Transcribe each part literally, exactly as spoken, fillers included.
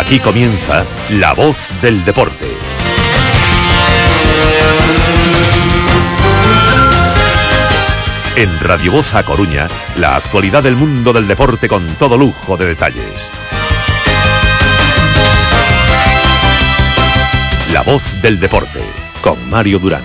Aquí comienza La Voz del Deporte. En Radio Voz A Coruña, la actualidad del mundo del deporte con todo lujo de detalles. La Voz del Deporte, con Mario Durán.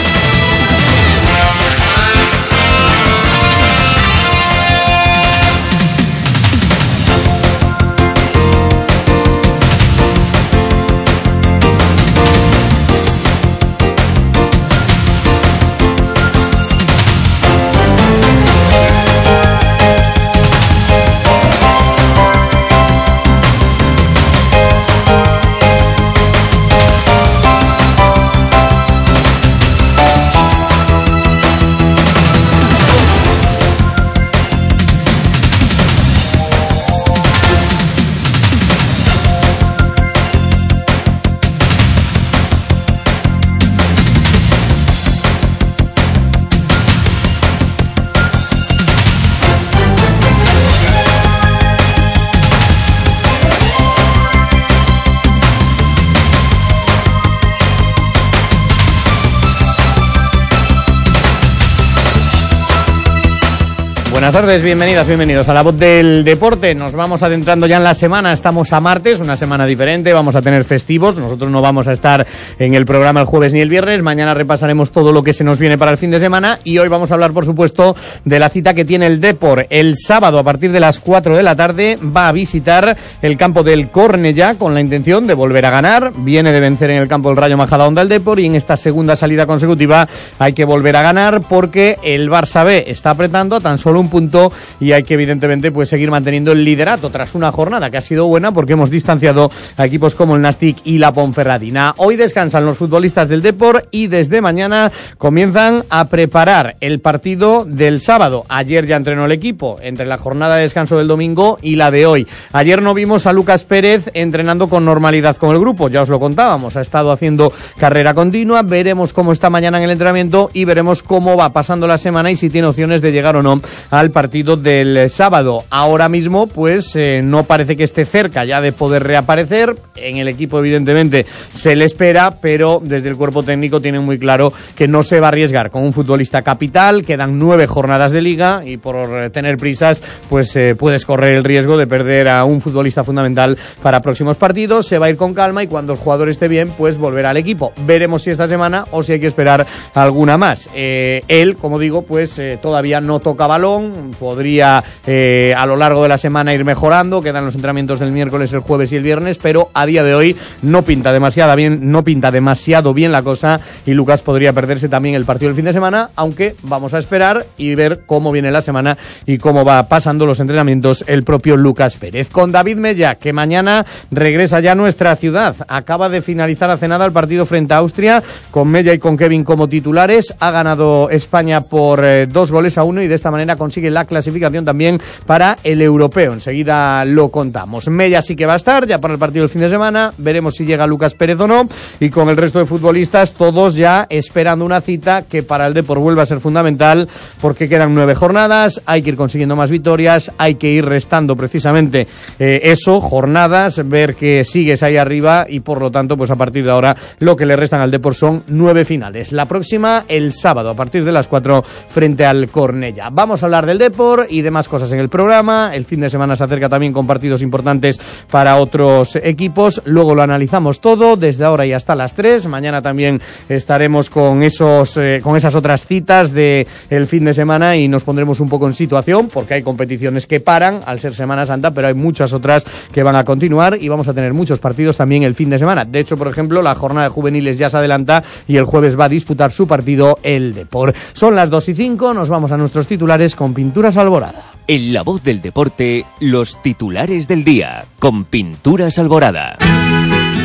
Buenas tardes, bienvenidas, bienvenidos a La Voz del Deporte. Nos vamos adentrando ya en la semana, estamos a martes, una semana diferente, vamos a tener festivos, nosotros no vamos a estar en el programa el jueves ni el viernes, mañana repasaremos todo lo que se nos viene para el fin de semana y hoy vamos a hablar, por supuesto, de la cita que tiene el Depor. El sábado, a partir de las cuatro de la tarde, va a visitar el campo del Cornellá con la intención de volver a ganar. Viene de vencer en el campo del Rayo Majadahonda el Depor y en esta segunda salida consecutiva hay que volver a ganar porque el Barça B está apretando a tan solo un punto y hay que evidentemente pues seguir manteniendo el liderato tras una jornada que ha sido buena porque hemos distanciado a equipos como el Nastic y la Ponferradina. Hoy descansan los futbolistas del Depor y desde mañana comienzan a preparar el partido del sábado. Ayer ya entrenó el equipo entre la jornada de descanso del domingo y la de hoy. Ayer no vimos a Lucas Pérez entrenando con normalidad con el grupo, ya os lo contábamos, ha estado haciendo carrera continua. Veremos cómo está mañana en el entrenamiento y veremos cómo va pasando la semana y si tiene opciones de llegar o no al partido del sábado. Ahora mismo pues eh, no parece que esté cerca ya de poder reaparecer. En el equipo evidentemente se le espera, pero desde el cuerpo técnico tienen muy claro que no se va a arriesgar con un futbolista capital. Quedan nueve jornadas de liga y por tener prisas pues eh, puedes correr el riesgo de perder a un futbolista fundamental para próximos partidos. Se va a ir con calma y cuando el jugador esté bien pues volverá al equipo. Veremos si esta semana o si hay que esperar alguna más. Eh, él, como digo, pues eh, todavía no toca balón. Podría eh, a lo largo de la semana ir mejorando, quedan los entrenamientos del miércoles, el jueves y el viernes, pero a día de hoy no pinta demasiado bien, no pinta demasiado bien la cosa y Lucas podría perderse también el partido del fin de semana, aunque vamos a esperar y ver cómo viene la semana y cómo va pasando los entrenamientos el propio Lucas Pérez. Con David Mella, que mañana regresa ya a nuestra ciudad, acaba de finalizar hace nada el partido frente a Austria, con Mella y con Kevin como titulares, ha ganado España por eh, dos goles a uno y de esta manera consigue la clasificación también para el europeo. Enseguida lo contamos. Mella sí que va a estar ya para el partido del fin de semana. Veremos si llega Lucas Pérez o no. Y con el resto de futbolistas, todos ya esperando una cita que para el Depor vuelve a ser fundamental porque quedan nueve jornadas. Hay que ir consiguiendo más victorias. Hay que ir restando precisamente eh, eso, jornadas, ver que sigues ahí arriba y por lo tanto, pues a partir de ahora lo que le restan al Depor son nueve finales. La próxima el sábado a partir de las cuatro frente al Cornellá. Vamos a hablar del Depor y demás cosas en el programa. El fin de semana se acerca también con partidos importantes para otros equipos. Luego lo analizamos todo desde ahora y hasta las tres. Mañana también estaremos con esos eh, con esas otras citas de el fin de semana y nos pondremos un poco en situación porque hay competiciones que paran al ser Semana Santa, pero hay muchas otras que van a continuar y vamos a tener muchos partidos también el fin de semana. De hecho, por ejemplo, la jornada de juveniles ya se adelanta y el jueves va a disputar su partido el Depor. Son las dos y cinco, nos vamos a nuestros titulares con Pinturas Alborada. En La Voz del Deporte, los titulares del día, con Pinturas Alborada.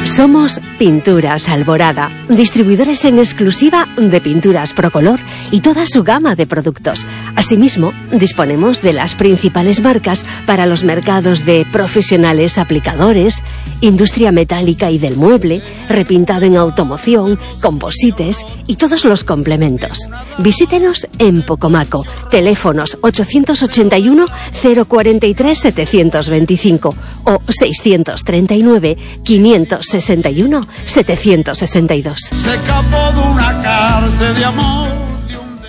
Somos Pinturas Alborada, distribuidores en exclusiva de pinturas Procolor y toda su gama de productos. Asimismo, disponemos de las principales marcas para los mercados de profesionales aplicadores, industria metálica y del mueble, repintado en automoción, composites y todos los complementos. Visítenos en Pocomaco, teléfonos ochocientos ochenta y uno, cero cuarenta y tres, setecientos veinticinco o seiscientos treinta y nueve, quinientos sesenta y uno, setecientos sesenta y dos. Se escapó de una cárcel de amor. De un...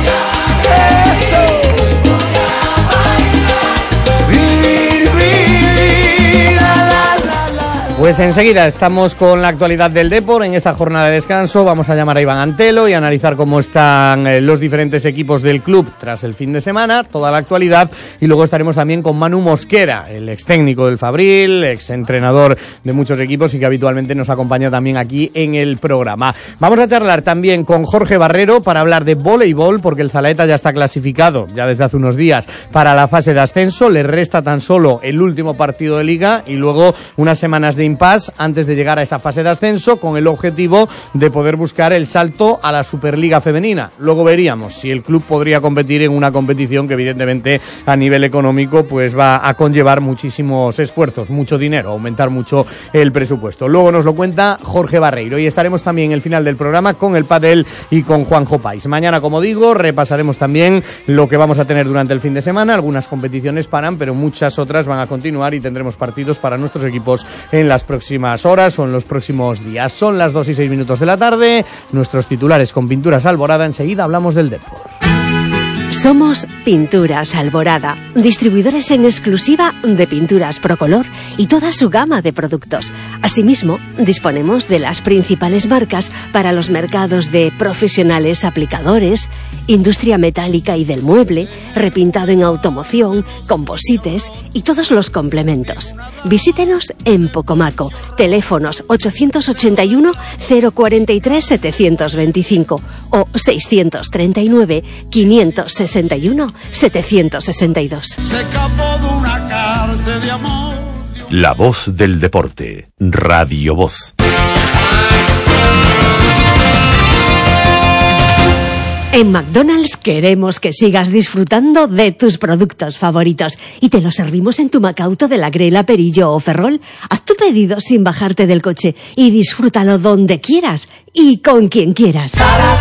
Pues enseguida estamos con la actualidad del Depor. En esta jornada de descanso vamos a llamar a Iván Antelo y analizar cómo están eh, los diferentes equipos del club tras el fin de semana, toda la actualidad, y luego estaremos también con Manu Mosquera, el ex técnico del Fabril, ex entrenador de muchos equipos y que habitualmente nos acompaña también aquí en el programa. Vamos a charlar también con Jorge Barrero para hablar de voleibol, porque el Zalaeta ya está clasificado ya desde hace unos días para la fase de ascenso. Le resta tan solo el último partido de liga y luego unas semanas de impasse antes de llegar a esa fase de ascenso, con el objetivo de poder buscar el salto a la Superliga femenina. Luego veríamos si el club podría competir en una competición que evidentemente a nivel económico pues va a conllevar muchísimos esfuerzos, mucho dinero, aumentar mucho el presupuesto. Luego nos lo cuenta Jorge Barreiro y estaremos también en el final del programa con el pádel y con Juanjo Pais. Mañana, como digo, repasaremos también lo que vamos a tener durante el fin de semana. Algunas competiciones paran, pero muchas otras van a continuar y tendremos partidos para nuestros equipos en las próximas horas o en los próximos días. Son las dos y seis minutos de la tarde. Nuestros titulares con Pinturas Alborada. Enseguida hablamos del Depor. Somos Pinturas Alborada, distribuidores en exclusiva de pinturas Procolor y toda su gama de productos. Asimismo, disponemos de las principales marcas para los mercados de profesionales aplicadores, industria metálica y del mueble, repintado en automoción, composites y todos los complementos. Visítenos en Pocomaco, teléfonos ochocientos ochenta y uno, cero cuarenta y tres, setecientos veinticinco o seiscientos treinta y nueve, quinientos sesenta y uno, setecientos sesenta y dos. Se escapó de una cárcel de amor. La voz del deporte, Radio Voz. En McDonald's queremos que sigas disfrutando de tus productos favoritos y te los servimos en tu Macauto de la Grela, Perillo o Ferrol. Haz tu pedido sin bajarte del coche y disfrútalo donde quieras y con quien quieras.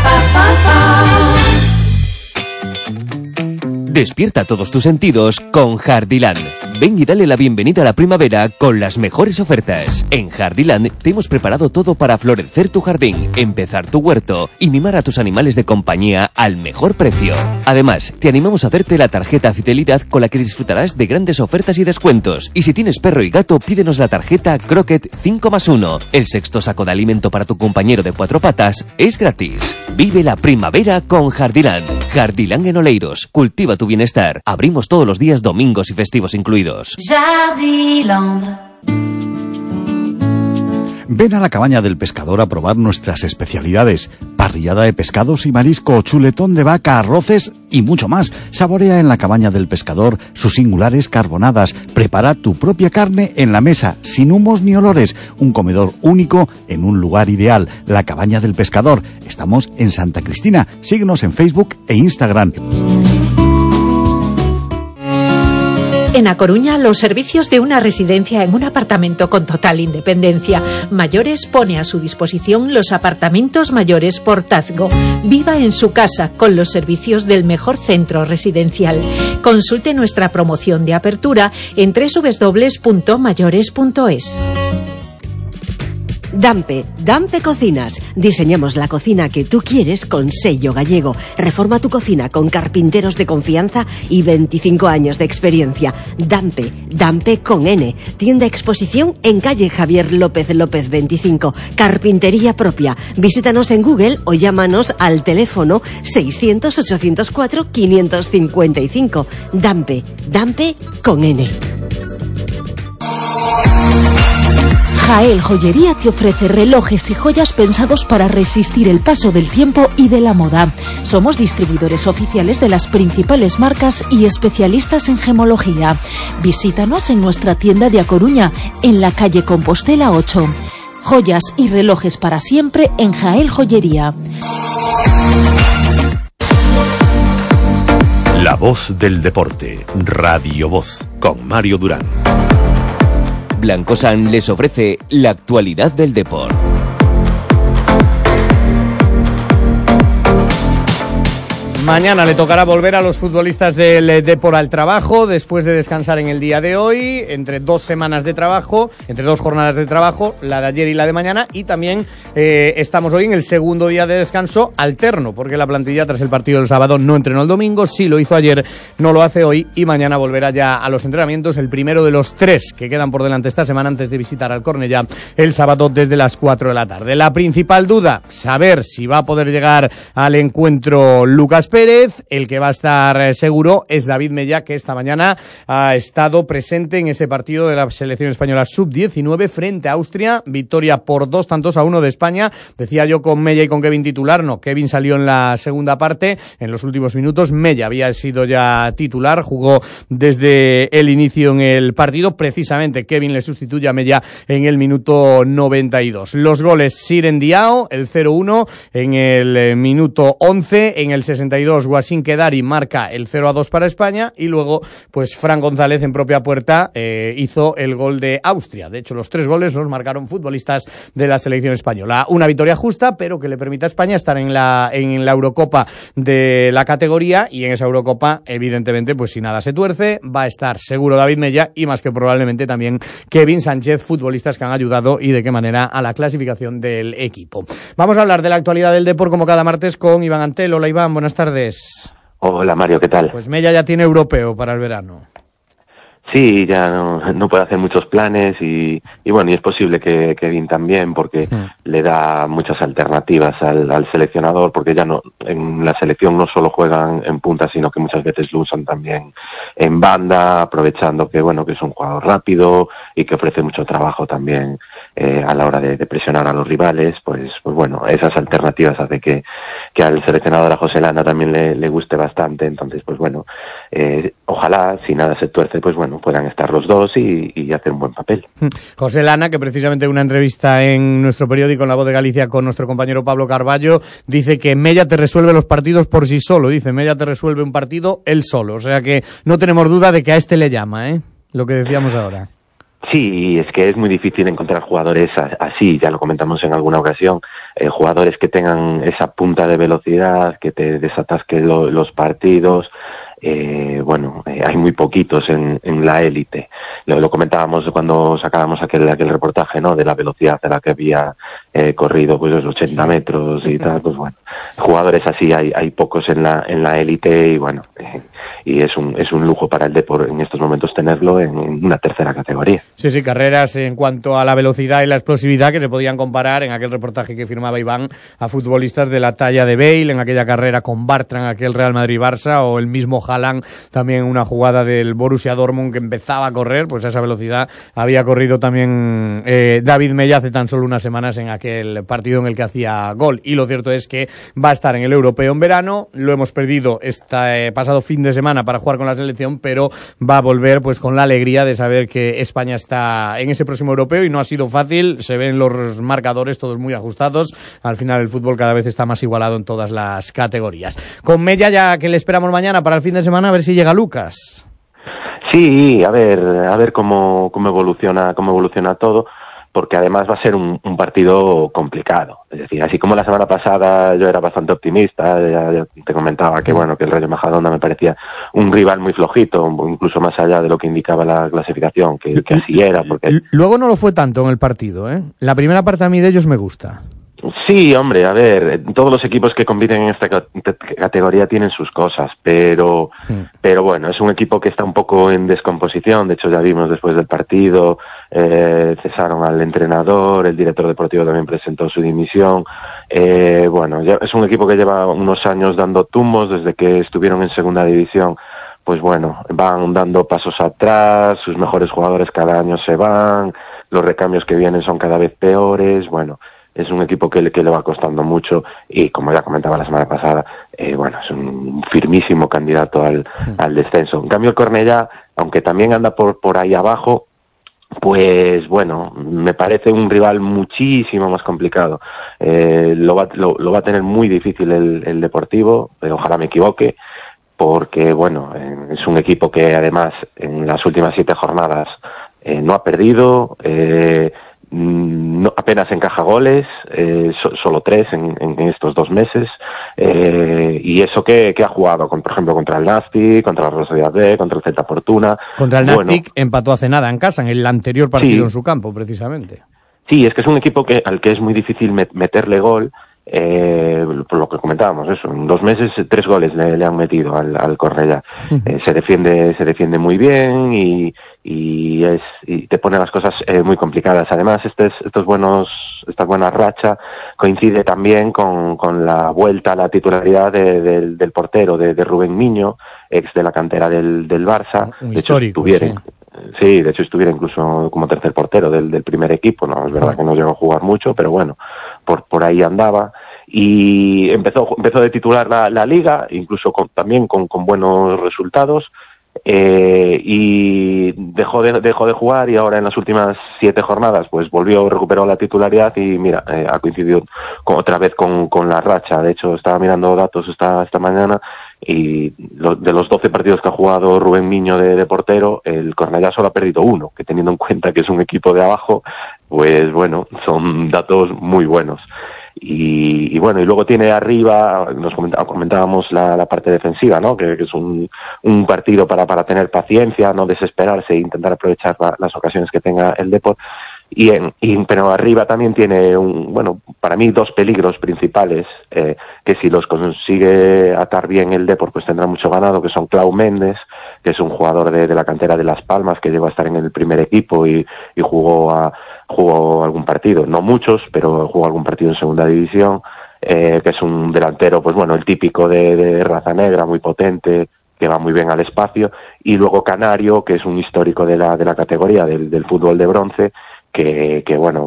Despierta todos tus sentidos con Jardiland. Ven y dale la bienvenida a la primavera con las mejores ofertas. En Jardiland te hemos preparado todo para florecer tu jardín, empezar tu huerto y mimar a tus animales de compañía al mejor precio. Además, te animamos a hacerte la tarjeta Fidelidad con la que disfrutarás de grandes ofertas y descuentos. Y si tienes perro y gato, pídenos la tarjeta Croquet cinco más uno. El sexto saco de alimento para tu compañero de cuatro patas es gratis. Vive la primavera con Jardiland. Jardiland en Oleiros. Cultiva tu bienestar. Abrimos todos los días, domingos y festivos incluidos. Jardiland. Ven a la Cabaña del Pescador a probar nuestras especialidades: parrillada de pescados y marisco, chuletón de vaca, arroces y mucho más. Saborea en la Cabaña del Pescador sus singulares carbonadas. Prepara tu propia carne en la mesa, sin humos ni olores. Un comedor único en un lugar ideal. La Cabaña del Pescador. Estamos en Santa Cristina. Síguenos en Facebook e Instagram. En A Coruña, los servicios de una residencia en un apartamento con total independencia. Mayores pone a su disposición los apartamentos mayores Portazgo. Viva en su casa con los servicios del mejor centro residencial. Consulte nuestra promoción de apertura en doble u doble u doble u punto mayores punto es. Dampe, Dampe Cocinas. Diseñamos la cocina que tú quieres con sello gallego. Reforma tu cocina con carpinteros de confianza y veinticinco años de experiencia. Dampe, Dampe con N. Tienda exposición en calle Javier López López veinticinco. Carpintería propia. Visítanos en Google o llámanos al teléfono seiscientos, ochocientos cuatro, quinientos cincuenta y cinco. Dampe, Dampe con N. Jael Joyería te ofrece relojes y joyas pensados para resistir el paso del tiempo y de la moda. Somos distribuidores oficiales de las principales marcas y especialistas en gemología. Visítanos en nuestra tienda de A Coruña, en la calle Compostela ocho. joyas y relojes para siempre en Jael Joyería. La voz del deporte, Radio Voz, con Mario Durán. Blancosan les ofrece la actualidad del deporte. Mañana le tocará volver a los futbolistas del Depor al trabajo, después de descansar en el día de hoy, entre dos semanas de trabajo, entre dos jornadas de trabajo, la de ayer y la de mañana, y también eh, estamos hoy en el segundo día de descanso alterno, porque la plantilla tras el partido del sábado no entrenó el domingo, sí lo hizo ayer, no lo hace hoy, y mañana volverá ya a los entrenamientos, el primero de los tres que quedan por delante esta semana antes de visitar al Cornellá el sábado desde las cuatro de la tarde. La principal duda, saber si va a poder llegar al encuentro Lucas Pérez. El que va a estar seguro es David Mella, que esta mañana ha estado presente en ese partido de la selección española sub diecinueve frente a Austria, victoria por dos tantos a uno de España. Decía yo con Mella y con Kevin titular, no, Kevin salió en la segunda parte, en los últimos minutos. Mella había sido ya titular, jugó desde el inicio en el partido, precisamente Kevin le sustituye a Mella en el minuto noventa y dos. Los goles: Siren Diao, el cero uno en el minuto once, en el sesenta y dos Wasim Kedari marca el cero a dos para España, y luego pues Fran González en propia puerta eh, hizo el gol de Austria. De hecho, los tres goles los marcaron futbolistas de la selección española. Una victoria justa, pero que le permite a España estar en la en la Eurocopa de la categoría, y en esa Eurocopa, evidentemente, pues si nada se tuerce, va a estar seguro David Mella y más que probablemente también Kevin Sánchez, futbolistas que han ayudado y de qué manera a la clasificación del equipo. Vamos a hablar de la actualidad del deporte como cada martes con Iván Antel. Hola Iván, buenas tardes. Hola Mario, ¿qué tal? Pues Mella ya tiene europeo para el verano. Sí, ya no, no puede hacer muchos planes y, y bueno, y es posible que Kevin también, porque sí, le da muchas alternativas al, al seleccionador, porque ya no, en la selección no solo juegan en punta, sino que muchas veces lo usan también en banda, aprovechando que bueno, que es un jugador rápido y que ofrece mucho trabajo también eh, a la hora de, de presionar a los rivales. Pues, pues bueno, esas alternativas hace que, que al seleccionador, a José Lana, también le, le guste bastante. Entonces, pues bueno, eh, ojalá, si nada se tuerce, pues bueno, puedan estar los dos y, y hacer un buen papel. José Lana, que precisamente en una entrevista en nuestro periódico, en La Voz de Galicia, con nuestro compañero Pablo Carballo, dice que Mella te resuelve los partidos por sí solo. Dice, Mella te resuelve un partido él solo. O sea que no tenemos duda de que a este le llama, ¿eh? Lo que decíamos ahora. Sí, es que es muy difícil encontrar jugadores así, ya lo comentamos en alguna ocasión, eh, jugadores que tengan esa punta de velocidad, que te desatasquen lo, los partidos. Eh, bueno, eh, hay muy poquitos en, en la élite. Lo, lo comentábamos cuando sacábamos aquel, aquel reportaje, ¿no? De la velocidad a la que había eh, corrido, pues los ochenta metros y tal. Pues bueno, jugadores así hay, hay pocos en la, en la élite y bueno, eh, y es un, es un lujo para el Depor en estos momentos tenerlo en, en una tercera categoría. Sí, sí, carreras en cuanto a la velocidad y la explosividad que se podían comparar en aquel reportaje que firmaba Iván a futbolistas de la talla de Bale, en aquella carrera con Bartra en aquel Real Madrid-Barça, o el mismo Haaland también una jugada del Borussia Dortmund que empezaba a correr, pues a esa velocidad había corrido también eh, David Mella hace tan solo unas semanas en aquel partido en el que hacía gol. Y lo cierto es que va a estar en el europeo en verano, lo hemos perdido este eh, pasado fin de semana para jugar con la selección, pero va a volver pues con la alegría de saber que España está en ese próximo europeo, y no ha sido fácil, se ven los marcadores todos muy ajustados, al final el fútbol cada vez está más igualado en todas las categorías. Con Mella, ya que le esperamos mañana para el fin de semana, a ver si llega Lucas. Sí, a ver, a ver cómo, cómo evoluciona, cómo evoluciona todo, porque además va a ser un, un partido complicado. Es decir, así como la semana pasada yo era bastante optimista, ya, ya te comentaba que bueno, que el Rayo Majadahonda me parecía un rival muy flojito, incluso más allá de lo que indicaba la clasificación, que, que así era. Porque luego no lo fue tanto en el partido, ¿eh? La primera parte a mí de ellos me gusta. Sí, hombre, a ver, todos los equipos que compiten en esta categoría tienen sus cosas, pero sí. pero bueno, es un equipo que está un poco en descomposición. De hecho, ya vimos después del partido, eh, cesaron al entrenador, el director deportivo también presentó su dimisión. Eh, bueno, ya es un equipo que lleva unos años dando tumbos desde que estuvieron en segunda división. Pues bueno, van dando pasos atrás, sus mejores jugadores cada año se van, los recambios que vienen son cada vez peores. Bueno, es un equipo que le, que le va costando mucho y, como ya comentaba la semana pasada, eh, bueno, es un firmísimo candidato al, al descenso. En cambio, el Cornellá, aunque también anda por, por ahí abajo, pues bueno, me parece un rival muchísimo más complicado. Eh, lo, va, lo, lo va a tener muy difícil el, el Deportivo, eh, ojalá me equivoque, porque bueno, eh, es un equipo que además en las últimas siete jornadas eh, no ha perdido, eh, no, apenas encaja goles, eh, so, solo tres en, en estos dos meses, eh, y eso que, que ha jugado, con, por ejemplo, contra el Nastic, contra la Real Sociedad B, contra el Celta Fortuna. Contra el bueno, Nastic empató hace nada en casa, en el anterior partido sí, en su campo, precisamente. Sí, es que es un equipo que al que es muy difícil met, meterle gol, eh, por lo que comentábamos, eso, en dos meses tres goles le, le han metido al, al Cornellá. Uh-huh. Eh, se defiende, se defiende muy bien y, y es, y te pone las cosas eh, muy complicadas. Además, estos, estos buenos, esta buena racha coincide también con, con la vuelta a la titularidad de, de, del portero, de, de Rubén Miño, ex de la cantera del, del Barça. Un de histórico, hecho, sí. Sí, de hecho estuviera incluso como tercer portero del, del primer equipo, no es verdad que no llegó a jugar mucho, pero bueno, por por ahí andaba y empezó empezó de titular la, la liga, incluso con, también con, con buenos resultados, eh, y dejó de dejó de jugar y ahora en las últimas siete jornadas pues volvió, recuperó la titularidad y mira, eh, ha coincidido con, otra vez con, con la racha. De hecho estaba mirando datos esta esta mañana y lo, de los doce partidos que ha jugado Rubén Miño de, de portero, el Cornellá solo ha perdido uno, que teniendo en cuenta que es un equipo de abajo, pues bueno, son datos muy buenos. Y, y bueno, y luego tiene arriba, nos comentá, comentábamos la, la parte defensiva, ¿no? Que, que es un, un partido para, para tener paciencia, no desesperarse e intentar aprovechar la, las ocasiones que tenga el Depor. Y, en, y pero arriba también tiene un, bueno, para mí dos peligros principales, eh, que si los consigue atar bien el Depor pues tendrá mucho ganado, que son Clau Méndez, que es un jugador de, de la cantera de Las Palmas, que llegó a estar en el primer equipo y, y jugó a, jugó algún partido, no muchos, pero jugó algún partido en segunda división, eh, que es un delantero, pues bueno, el típico de, de raza negra, muy potente, que va muy bien al espacio, y luego Canario, que es un histórico de la, de la categoría del, del fútbol de bronce, que, que bueno,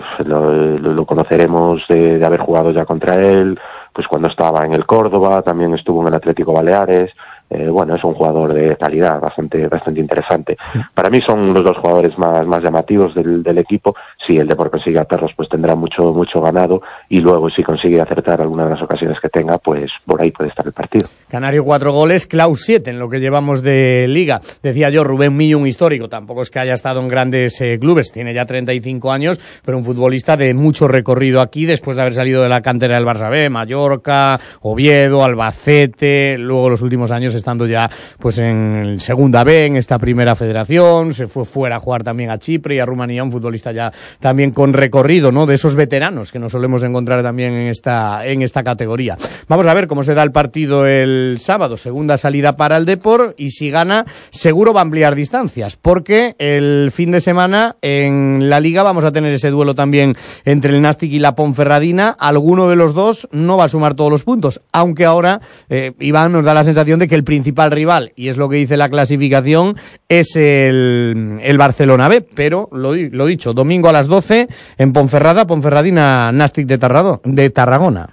lo, lo conoceremos de, de haber jugado ya contra él, pues cuando estaba en el Córdoba, también estuvo en el Atlético Baleares. Eh, bueno, es un jugador de calidad bastante bastante interesante. Para mí son los dos jugadores más más llamativos del, del equipo. Si el Depor consigue atarlos, pues tendrá mucho mucho ganado, y luego si consigue acertar alguna de las ocasiones que tenga, pues por ahí puede estar el partido. Canario cuatro goles, Clau siete en lo que llevamos de liga. Decía yo, Rubén Millo, un histórico, tampoco es que haya estado en grandes eh, clubes, tiene ya treinta y cinco años, pero un futbolista de mucho recorrido aquí, después de haber salido de la cantera del Barça B, Mallorca, Oviedo, Albacete, luego los últimos años estando ya pues en segunda B, en esta primera federación, se fue fuera a jugar también a Chipre y a Rumanía, un futbolista ya también con recorrido, ¿no? De esos veteranos que nos solemos encontrar también en esta en esta categoría. Vamos a ver cómo se da el partido el sábado, segunda salida para el Depor, y si gana seguro va a ampliar distancias, porque el fin de semana en la Liga vamos a tener ese duelo también entre el Nastic y la Ponferradina. Alguno de los dos no va a sumar todos los puntos, aunque ahora eh, Iván nos da la sensación de que el principal rival, y es lo que dice la clasificación, es el, el Barcelona B, pero lo, lo dicho, domingo a las doce en Ponferrada, Ponferradina Nastic de, Tarrado, de Tarragona.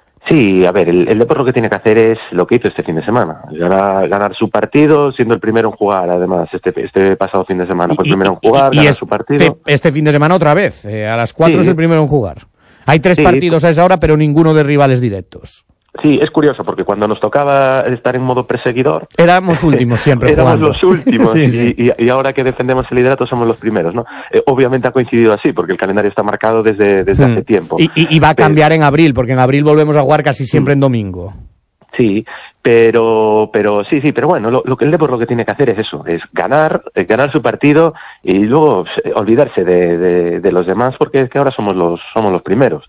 Sí, a ver, el, el Depor lo que tiene que hacer es lo que hizo este fin de semana, ganar, ganar su partido, siendo el primero en jugar. Además, este este pasado fin de semana fue el primero en jugar, y, y ganar este, su partido. Este fin de semana otra vez, eh, a las cuatro sí. Es el primero en jugar. Hay tres sí, partidos a esa hora, pero ninguno de rivales directos. Sí, es curioso, porque cuando nos tocaba estar en modo perseguidor... Éramos últimos siempre Éramos jugando. los últimos, sí, y, sí. Y, y ahora que defendemos el liderato somos los primeros, ¿no? Eh, obviamente ha coincidido así, porque el calendario está marcado desde, desde hmm. hace tiempo. Y, y, y va a cambiar pero... en abril, porque en abril volvemos a jugar casi siempre hmm. en domingo. Sí, pero pero sí, sí, pero bueno, lo, lo que el Depor lo que tiene que hacer es eso, es ganar, es ganar su partido y luego eh, olvidarse de, de, de los demás, porque es que ahora somos los somos los primeros.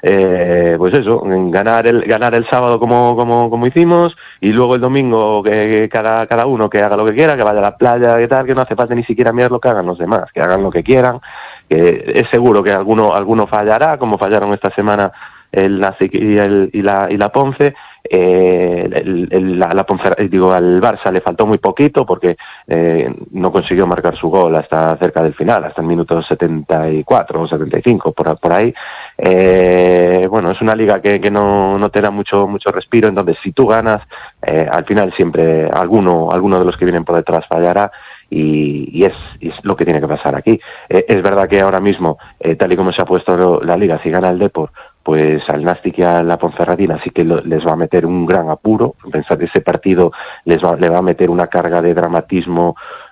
Eh, pues eso, ganar el ganar el sábado como como como hicimos, y luego el domingo que, que cada cada uno que haga lo que quiera, que vaya a la playa, que tal, que no hace falta ni siquiera mirar lo que hagan los demás, que hagan lo que quieran, que es seguro que alguno alguno fallará, como fallaron esta semana el Nastic y, el, y, la, y la Ponce, eh, el, el, la, la Ponce, digo, al Barça le faltó muy poquito porque eh, no consiguió marcar su gol hasta cerca del final, hasta el minuto setenta y cuatro o setenta y cinco, por, por ahí. Eh, bueno, es una liga que, que no, no te da mucho, mucho respiro, entonces si tú ganas, eh, al final siempre alguno, alguno de los que vienen por detrás fallará. Y, y, es, y es lo que tiene que pasar aquí. Eh, es verdad que ahora mismo, eh, tal y como se ha puesto la liga, si gana el Depor, pues al Nastic y a la Ponferradina sí que lo, les va a meter un gran apuro. Pensar que ese partido les va, le va a meter una carga de dramatismo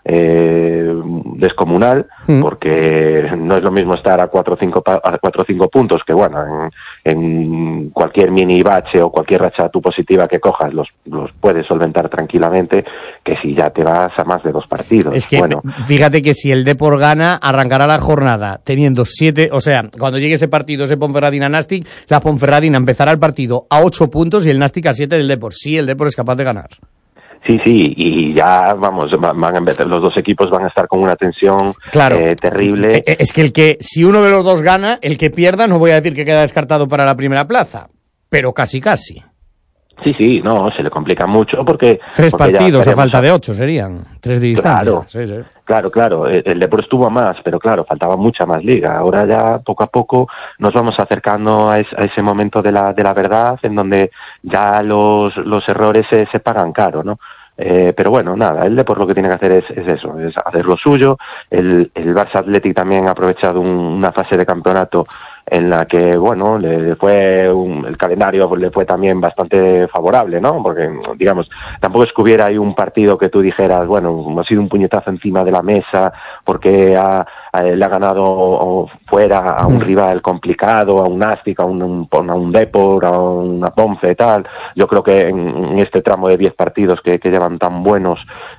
eh, descomunal, mm. porque no es lo mismo estar a cuatro o cinco a cuatro o cinco puntos, que bueno, en, en cualquier mini bache o cualquier racha tu positiva que cojas los, los puedes solventar tranquilamente, que si ya te vas a más de dos partidos. Es que bueno, fíjate que si el Depor gana, arrancará la jornada teniendo siete, o sea, cuando llegue ese partido, ese Ponferradina-Nastic, la Ponferradina empezará el partido a ocho puntos y el Nastic a siete del Depor. Sí, el Depor es capaz de ganar. Sí, sí, y ya, vamos, van a empezar, los dos equipos van a estar con una tensión claro. eh, terrible. Es que el que, si uno de los dos gana, el que pierda, no voy a decir que queda descartado para la primera plaza, pero casi casi. Sí, sí, no, se le complica mucho porque... Tres porque partidos a falta de ocho serían, tres de distancia. Claro, sí, sí. claro, claro, el, el Depor estuvo a más, pero claro, faltaba mucha más liga. Ahora ya poco a poco nos vamos acercando a, es, a ese momento de la, de la verdad en donde ya los, los errores se, se pagan caro, ¿no? Eh, pero bueno, nada, el Depor lo que tiene que hacer es, es eso, es hacer lo suyo. El, el Barça Athletic también ha aprovechado un, una fase de campeonato en la que, bueno, le fue un, el calendario le fue también bastante favorable, ¿no? Porque, digamos, tampoco es que hubiera ahí un partido que tú dijeras, bueno, ha sido un puñetazo encima de la mesa porque ha, ha, le ha ganado fuera a un rival complicado, a un Nastic, a un, un, a un Depor, a una Ponce y tal. Yo creo que en, en este tramo de diez partidos que, que llevan tan buenos,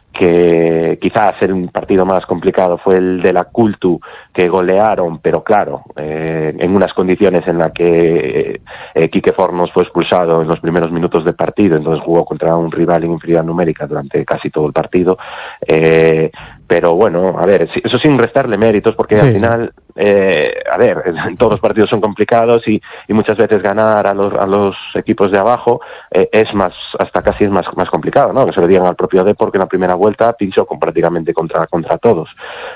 que quizás el partido más complicado fue el de la Cultu, que golearon, pero claro, eh, en unas condiciones en las que eh, Quique Fornos fue expulsado en los primeros minutos de partido, entonces jugó contra un rival en inferioridad numérica durante casi todo el partido. Eh, pero bueno, a ver, eso sin restarle méritos, porque sí, al final, eh, a ver, todos los partidos son complicados y, y muchas veces ganar a los, a los equipos de abajo eh, es más, hasta casi es más, más complicado, ¿no? Que se lo digan al propio Depor, que en la primera vuelta pinchó con prácticamente contra, contra todos.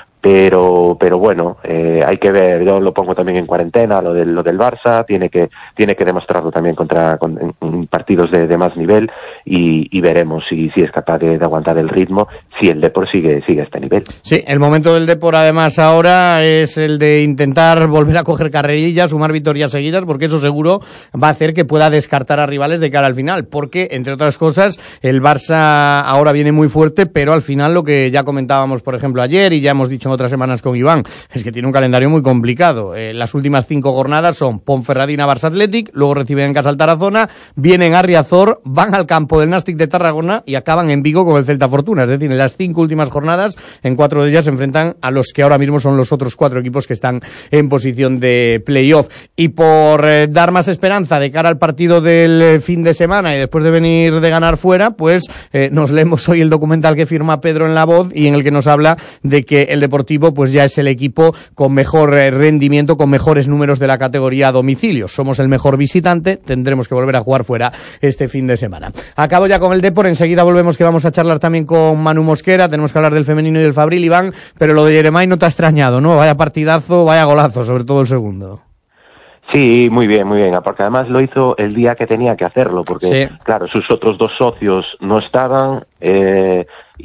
Pero, pero bueno, eh, hay que ver, yo lo pongo también en cuarentena, lo del, lo del Barça, tiene que, tiene que demostrarlo también contra, con, en, en partidos de, de más nivel y, y veremos si, si es capaz de, de aguantar el ritmo, si el Depor sigue, sigue a este nivel. Sí, el momento del Depor además ahora es el de intentar volver a coger carrerillas, sumar victorias seguidas, porque eso seguro va a hacer que pueda descartar a rivales de cara al final, porque, entre otras cosas, el Barça ahora viene muy fuerte, pero al final lo que ya comentábamos, por ejemplo, ayer y ya hemos dicho en otras semanas con Iván, es que tiene un calendario muy complicado. Eh, las últimas cinco jornadas son Ponferradina, Barça Athletic, luego reciben en casa al Tarazona, vienen a Riazor, van al campo del Nastic de Tarragona y acaban en Vigo con el Celta Fortuna. Es decir, en las cinco últimas jornadas, en cuatro de ellas se enfrentan a los que ahora mismo son los otros cuatro equipos que están en posición de playoff. Y por eh, dar más esperanza de cara al partido del eh, fin de semana y después de venir de ganar fuera, pues eh, nos leemos hoy el documental que firma Pedro en La Voz y en el que nos habla de que el Deportivo pues ya es el equipo con mejor rendimiento, con mejores números de la categoría a domicilio. Somos el mejor visitante, tendremos que volver a jugar fuera este fin de semana. Acabo ya con el Depor, enseguida volvemos, que vamos a charlar también con Manu Mosquera, tenemos que hablar del femenino y del Fabril, Iván, pero lo de Yeremay no te ha extrañado, ¿no? Vaya partidazo, vaya golazo, sobre todo el segundo. Sí, muy bien, muy bien, porque además lo hizo el día que tenía que hacerlo, porque sí, claro, sus otros dos socios no estaban, eh,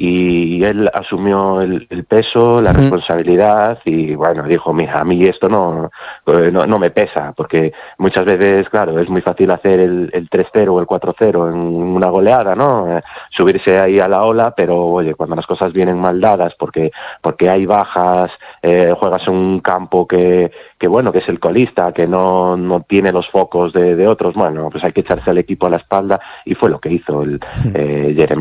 y él asumió el, el peso, la uh-huh. responsabilidad y bueno, dijo, mira, a mí esto no, no, no me pesa, porque muchas veces, claro, es muy fácil hacer el, el tres cero o el cuatro cero en una goleada, ¿no? Eh, subirse ahí a la ola, pero oye, cuando las cosas vienen mal dadas, porque, porque hay bajas, eh, juegas en un campo que, que bueno, que es el colista, que no, no tiene los focos de, de otros, bueno, pues hay que echarse al equipo a la espalda y fue lo que hizo el, uh-huh. eh, Yeremay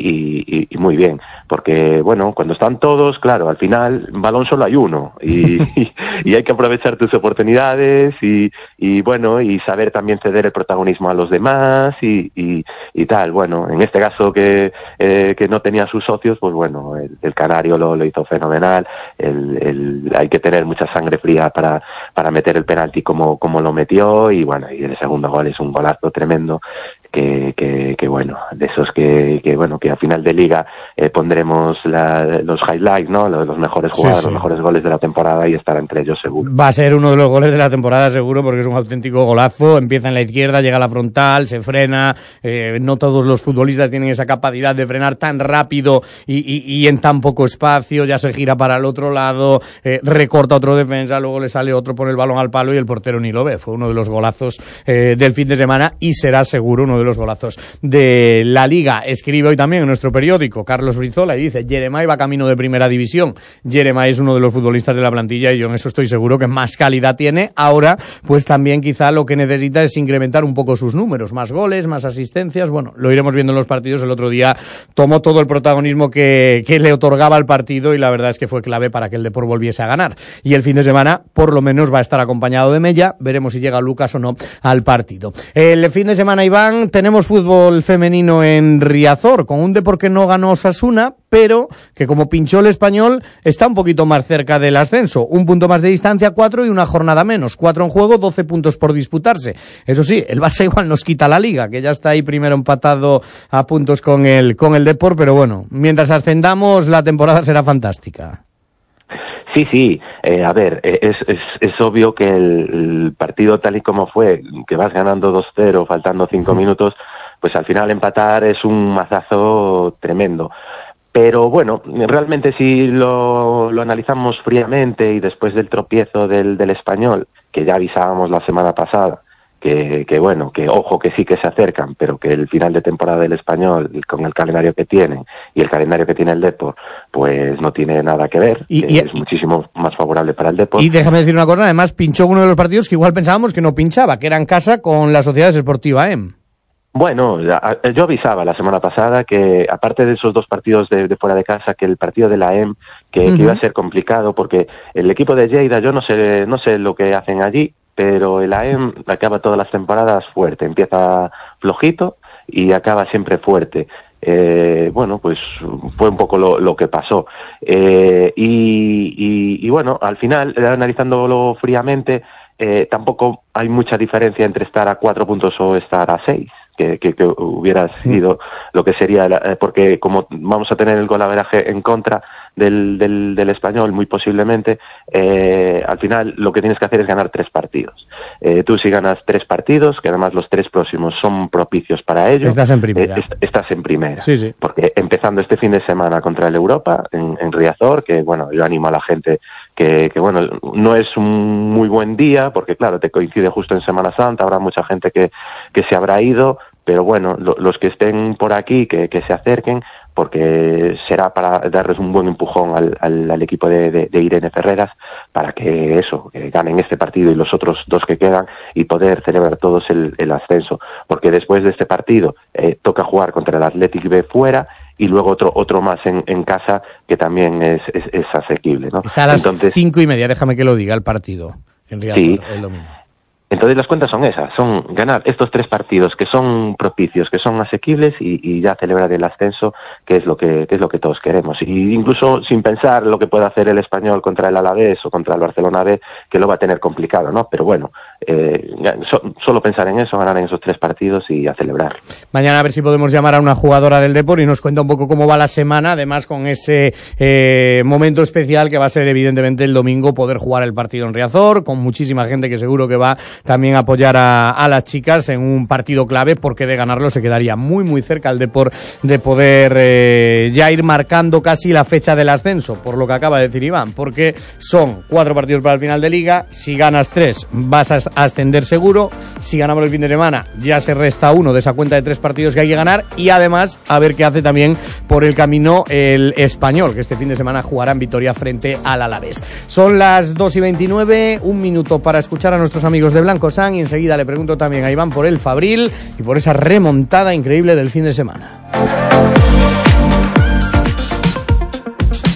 y, y, y muy bien, porque bueno, cuando están todos, claro, al final balón solo hay uno y, y, y hay que aprovechar tus oportunidades y, y bueno, y saber también ceder el protagonismo a los demás y, y, y tal. Bueno, en este caso que, eh, que no tenía sus socios, pues bueno, el, el Canario lo, lo hizo fenomenal, el, el, hay que tener mucha sangre fría para, para meter el penalti como, como lo metió y bueno, y el segundo gol es un golazo tremendo que, que, que bueno, de esos que, que bueno, que a final de liga eh, pondremos la, los highlights, ¿no? Los, los mejores jugadas, sí, sí. los mejores goles de la temporada y estará entre ellos seguro. Va a ser uno de los goles de la temporada seguro porque es un auténtico golazo, empieza en la izquierda, llega a la frontal, se frena, eh, no todos los futbolistas tienen esa capacidad de frenar tan rápido y, y, y en tan poco espacio, ya se gira para el otro lado, eh, recorta otro defensa, luego le sale otro, pone el balón al palo y el portero ni lo ve. Fue uno de los golazos eh, del fin de semana y será seguro uno de los golazos de la Liga. Escribe hoy también en nuestro periódico Carlos Brizola y dice: Jeremai va camino de primera división. Jeremai es uno de los futbolistas de la plantilla y yo en eso estoy seguro que más calidad tiene. Ahora, pues también quizá lo que necesita es incrementar un poco sus números, más goles, más asistencias. Bueno, lo iremos viendo en los partidos. El otro día tomó todo el protagonismo que, que le otorgaba el partido y la verdad es que fue clave para que el Depor volviese a ganar. Y el fin de semana, por lo menos, va a estar acompañado de Mella. Veremos si llega Lucas o no al partido. El fin de semana, Iván, tenemos fútbol femenino en Riazor, con un Depor que no ganó Osasuna, pero que como pinchó el Español, está un poquito más cerca del ascenso. Un punto más de distancia, cuatro y una jornada menos. Cuatro en juego, doce puntos por disputarse. Eso sí, el Barça igual nos quita la Liga, que ya está ahí primero empatado a puntos con el, con el Depor, pero bueno, mientras ascendamos, la temporada será fantástica. Sí, sí, eh, a ver, es, es, es obvio que el, el partido tal y como fue, que vas ganando dos cero, faltando cinco sí. minutos, pues al final empatar es un mazazo tremendo. Pero bueno, realmente si lo, lo analizamos fríamente y después del tropiezo del, del Español, que ya avisábamos la semana pasada, que, que bueno, que ojo que sí que se acercan, pero que el final de temporada del Español, con el calendario que tienen y el calendario que tiene el Depor, pues no tiene nada que ver, y, y, es muchísimo más favorable para el Depor. Y déjame decir una cosa, además pinchó uno de los partidos que igual pensábamos que no pinchaba, que era en casa con la Sociedad Esportiva E M. Bueno, yo avisaba la semana pasada que aparte de esos dos partidos de, de fuera de casa, que el partido de la E M que, uh-huh. que iba a ser complicado porque el equipo de Lleida, yo no sé, no sé lo que hacen allí, pero el A E M acaba todas las temporadas fuerte, empieza flojito y acaba siempre fuerte. Eh, bueno, pues fue un poco lo, lo que pasó. Eh, y, y, y bueno, al final, analizándolo fríamente, eh, tampoco hay mucha diferencia entre estar a cuatro puntos o estar a seis. Que, que, que hubiera sido lo que sería, la, porque como vamos a tener el golaveraje en contra del, del, del Español, muy posiblemente, eh, al final lo que tienes que hacer es ganar tres partidos. Eh, tú si ganas tres partidos, que además los tres próximos son propicios para ello, estás en primera. Eh, est- estás en primera. Sí, sí. Porque empezando este fin de semana contra el Europa, en, en Riazor, que bueno, yo animo a la gente que, que bueno, no es un muy buen día, porque claro, te coincide justo en Semana Santa, habrá mucha gente que, que se habrá ido, pero bueno, lo, los que estén por aquí, que, que se acerquen, porque será para darles un buen empujón al, al, al equipo de, de, de Irene Ferreras, para que eso, que ganen este partido y los otros dos que quedan, y poder celebrar todos el, el ascenso. Porque después de este partido, eh, toca jugar contra el Athletic B fuera, y luego otro otro más en, en casa, que también es, es, es asequible, ¿no? Es a las Entonces, cinco y media, déjame que lo diga, el partido, en Riazor, sí. el domingo. Entonces las cuentas son esas, son ganar estos tres partidos que son propicios, que son asequibles y, y ya celebrar el ascenso, que es lo que, que es lo que todos queremos. Y incluso sin pensar lo que puede hacer el Español contra el Alavés o contra el Barcelona B, que lo va a tener complicado, ¿no? Pero bueno, eh, so, solo pensar en eso, ganar en esos tres partidos y a celebrar. Mañana a ver si podemos llamar a una jugadora del Depor y nos cuenta un poco cómo va la semana, además con ese eh, momento especial que va a ser evidentemente el domingo, poder jugar el partido en Riazor, con muchísima gente que seguro que va también apoyar a, a las chicas en un partido clave, porque de ganarlo se quedaría muy muy cerca el Depor de poder eh, ya ir marcando casi la fecha del ascenso, por lo que acaba de decir Iván, porque son cuatro partidos para el final de liga, si ganas tres vas a ascender seguro, si ganamos el fin de semana ya se resta uno de esa cuenta de tres partidos que hay que ganar, y además a ver qué hace también por el camino el Español, que este fin de semana jugará en Vitoria frente al Alavés. Son las dos y veintinueve, un minuto para escuchar a nuestros amigos de Blancosan, y enseguida le pregunto también a Iván por el Fabril y por esa remontada increíble del fin de semana.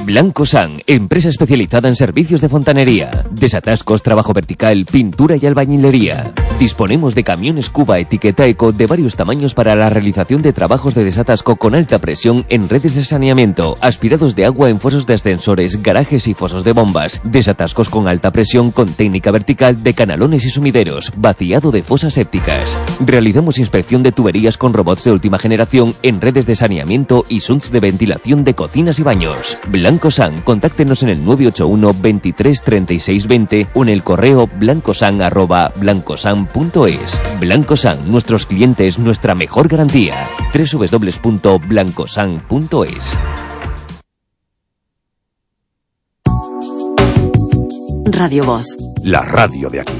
Blanco San, empresa especializada en servicios de fontanería, desatascos, trabajo vertical, pintura y albañilería. Disponemos de camiones Cuba etiqueta eco de varios tamaños para la realización de trabajos de desatasco con alta presión en redes de saneamiento, aspirados de agua en fosos de ascensores, garajes y fosos de bombas, desatascos con alta presión con técnica vertical de canalones y sumideros, vaciado de fosas sépticas. Realizamos inspección de tuberías con robots de última generación en redes de saneamiento y sunts de ventilación de cocinas y baños. Blanco San, contáctenos en el nueve ocho uno, veintitrés, treinta y seis, veinte o en el correo blancosan arroba blancosan punto es. Blanco San, nuestros clientes, nuestra mejor garantía. doble u doble u doble u punto blancosan punto es. Radio Voz. La radio de aquí.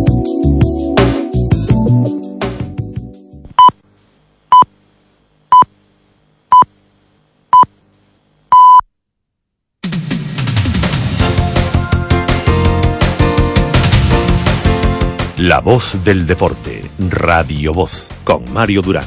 La voz del deporte, Radio Voz, con Mario Durán.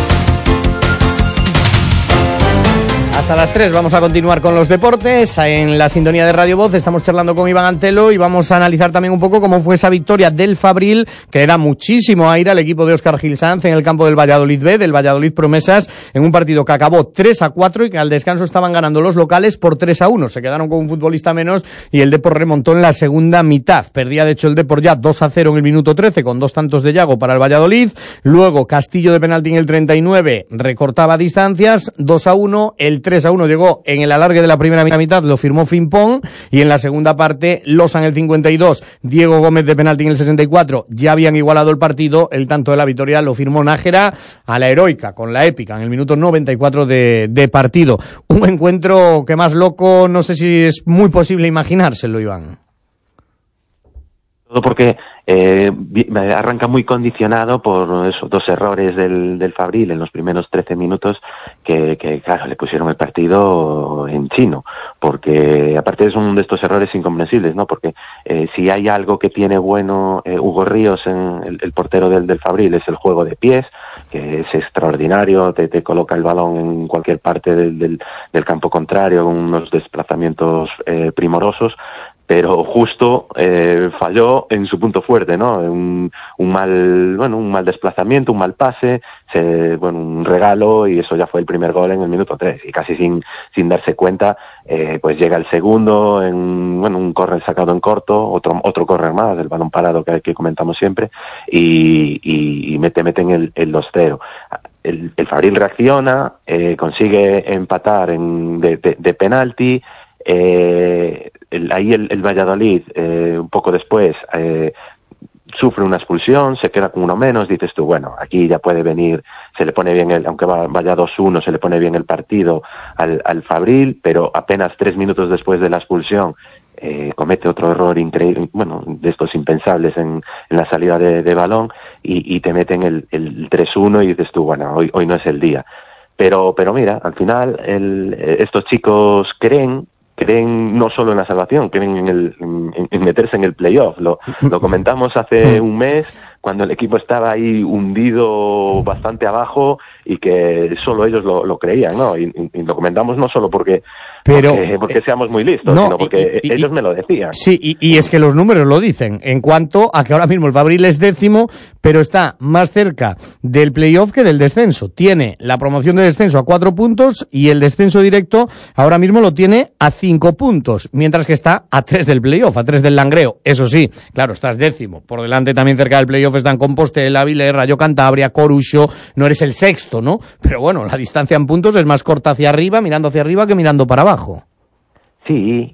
Hasta las tres vamos a continuar con los deportes en la sintonía de Radio Voz. Estamos charlando con Iván Antelo y vamos a analizar también un poco cómo fue esa victoria del Fabril, que le da muchísimo aire al equipo de Óscar Gil Sanz en el campo del Valladolid B, del Valladolid Promesas, en un partido que acabó tres a cuatro y que al descanso estaban ganando los locales por tres a uno. Se quedaron con un futbolista menos y el Depor remontó en la segunda mitad. Perdía de hecho el Depor ya dos a cero en el minuto trece con dos tantos de Yago para el Valladolid. Luego Castillo de penalti en el treinta y nueve recortaba distancias, dos a uno. El tres a uno llegó en el alargue de la primera mitad, lo firmó Frimpong, y en la segunda parte Losa en el cincuenta y dos, Diego Gómez de penalti en el sesenta y cuatro, ya habían igualado el partido. El tanto de la victoria lo firmó Nájera a la heroica, con la épica, en el minuto noventa y cuatro de, de partido. Un encuentro que más loco no sé si es muy posible imaginárselo, Iván. Todo porque eh, arranca muy condicionado por esos dos errores del, del Fabril en los primeros trece minutos que, que, claro, le pusieron el partido en chino. Porque, aparte, es uno de estos errores incomprensibles, ¿no? Porque eh, si hay algo que tiene bueno eh, Hugo Ríos, en el, el portero del, del Fabril, es el juego de pies, que es extraordinario, te, te coloca el balón en cualquier parte del, del, del campo contrario, con unos desplazamientos eh, primorosos. Pero justo eh, falló en su punto fuerte, ¿no? Un, un mal, bueno, un mal desplazamiento, un mal pase, se, bueno, un regalo, y eso ya fue el primer gol en el minuto tres. Y casi sin, sin darse cuenta, eh, pues llega el segundo, en, bueno, un córner sacado en corto, otro, otro córner más, el balón parado que, que comentamos siempre, y, y, y mete, mete en el, el dos cero. El, el Fabril reacciona, eh, consigue empatar en, de, de, de penalti. Eh, el, ahí el, el Valladolid, eh, un poco después, eh, sufre una expulsión, se queda con uno menos. Dices tú, bueno, aquí ya puede venir, se le pone bien el, aunque vaya dos uno, se le pone bien el partido al, al Fabril, pero apenas tres minutos después de la expulsión eh, comete otro error increíble, bueno, de estos impensables en, en la salida de, de balón, y, y te meten el, el tres uno, y dices tú, bueno, hoy, hoy no es el día. Pero, pero mira, al final el, estos chicos creen creen no solo en la salvación, creen en, el, en, en meterse en el playoff. Lo, lo comentamos hace un mes, cuando el equipo estaba ahí hundido bastante abajo y que solo ellos lo, lo creían, ¿no? Y, y lo comentamos no solo porque, Pero, porque, porque eh, seamos muy listos, no, sino porque y, y, ellos me lo decían. Sí, y, y es que los números lo dicen, en cuanto a que ahora mismo el Fabril es décimo, pero está más cerca del playoff que del descenso. Tiene la promoción de descenso a cuatro puntos y el descenso directo ahora mismo lo tiene a cinco puntos, mientras que está a tres del playoff, a tres del Langreo. Eso sí, claro, estás décimo. Por delante también cerca del playoff están Compostela, Viler, Rayo Cantabria, Corucho. No eres el sexto, ¿no? Pero bueno, la distancia en puntos es más corta hacia arriba, mirando hacia arriba, que mirando para abajo. Sí,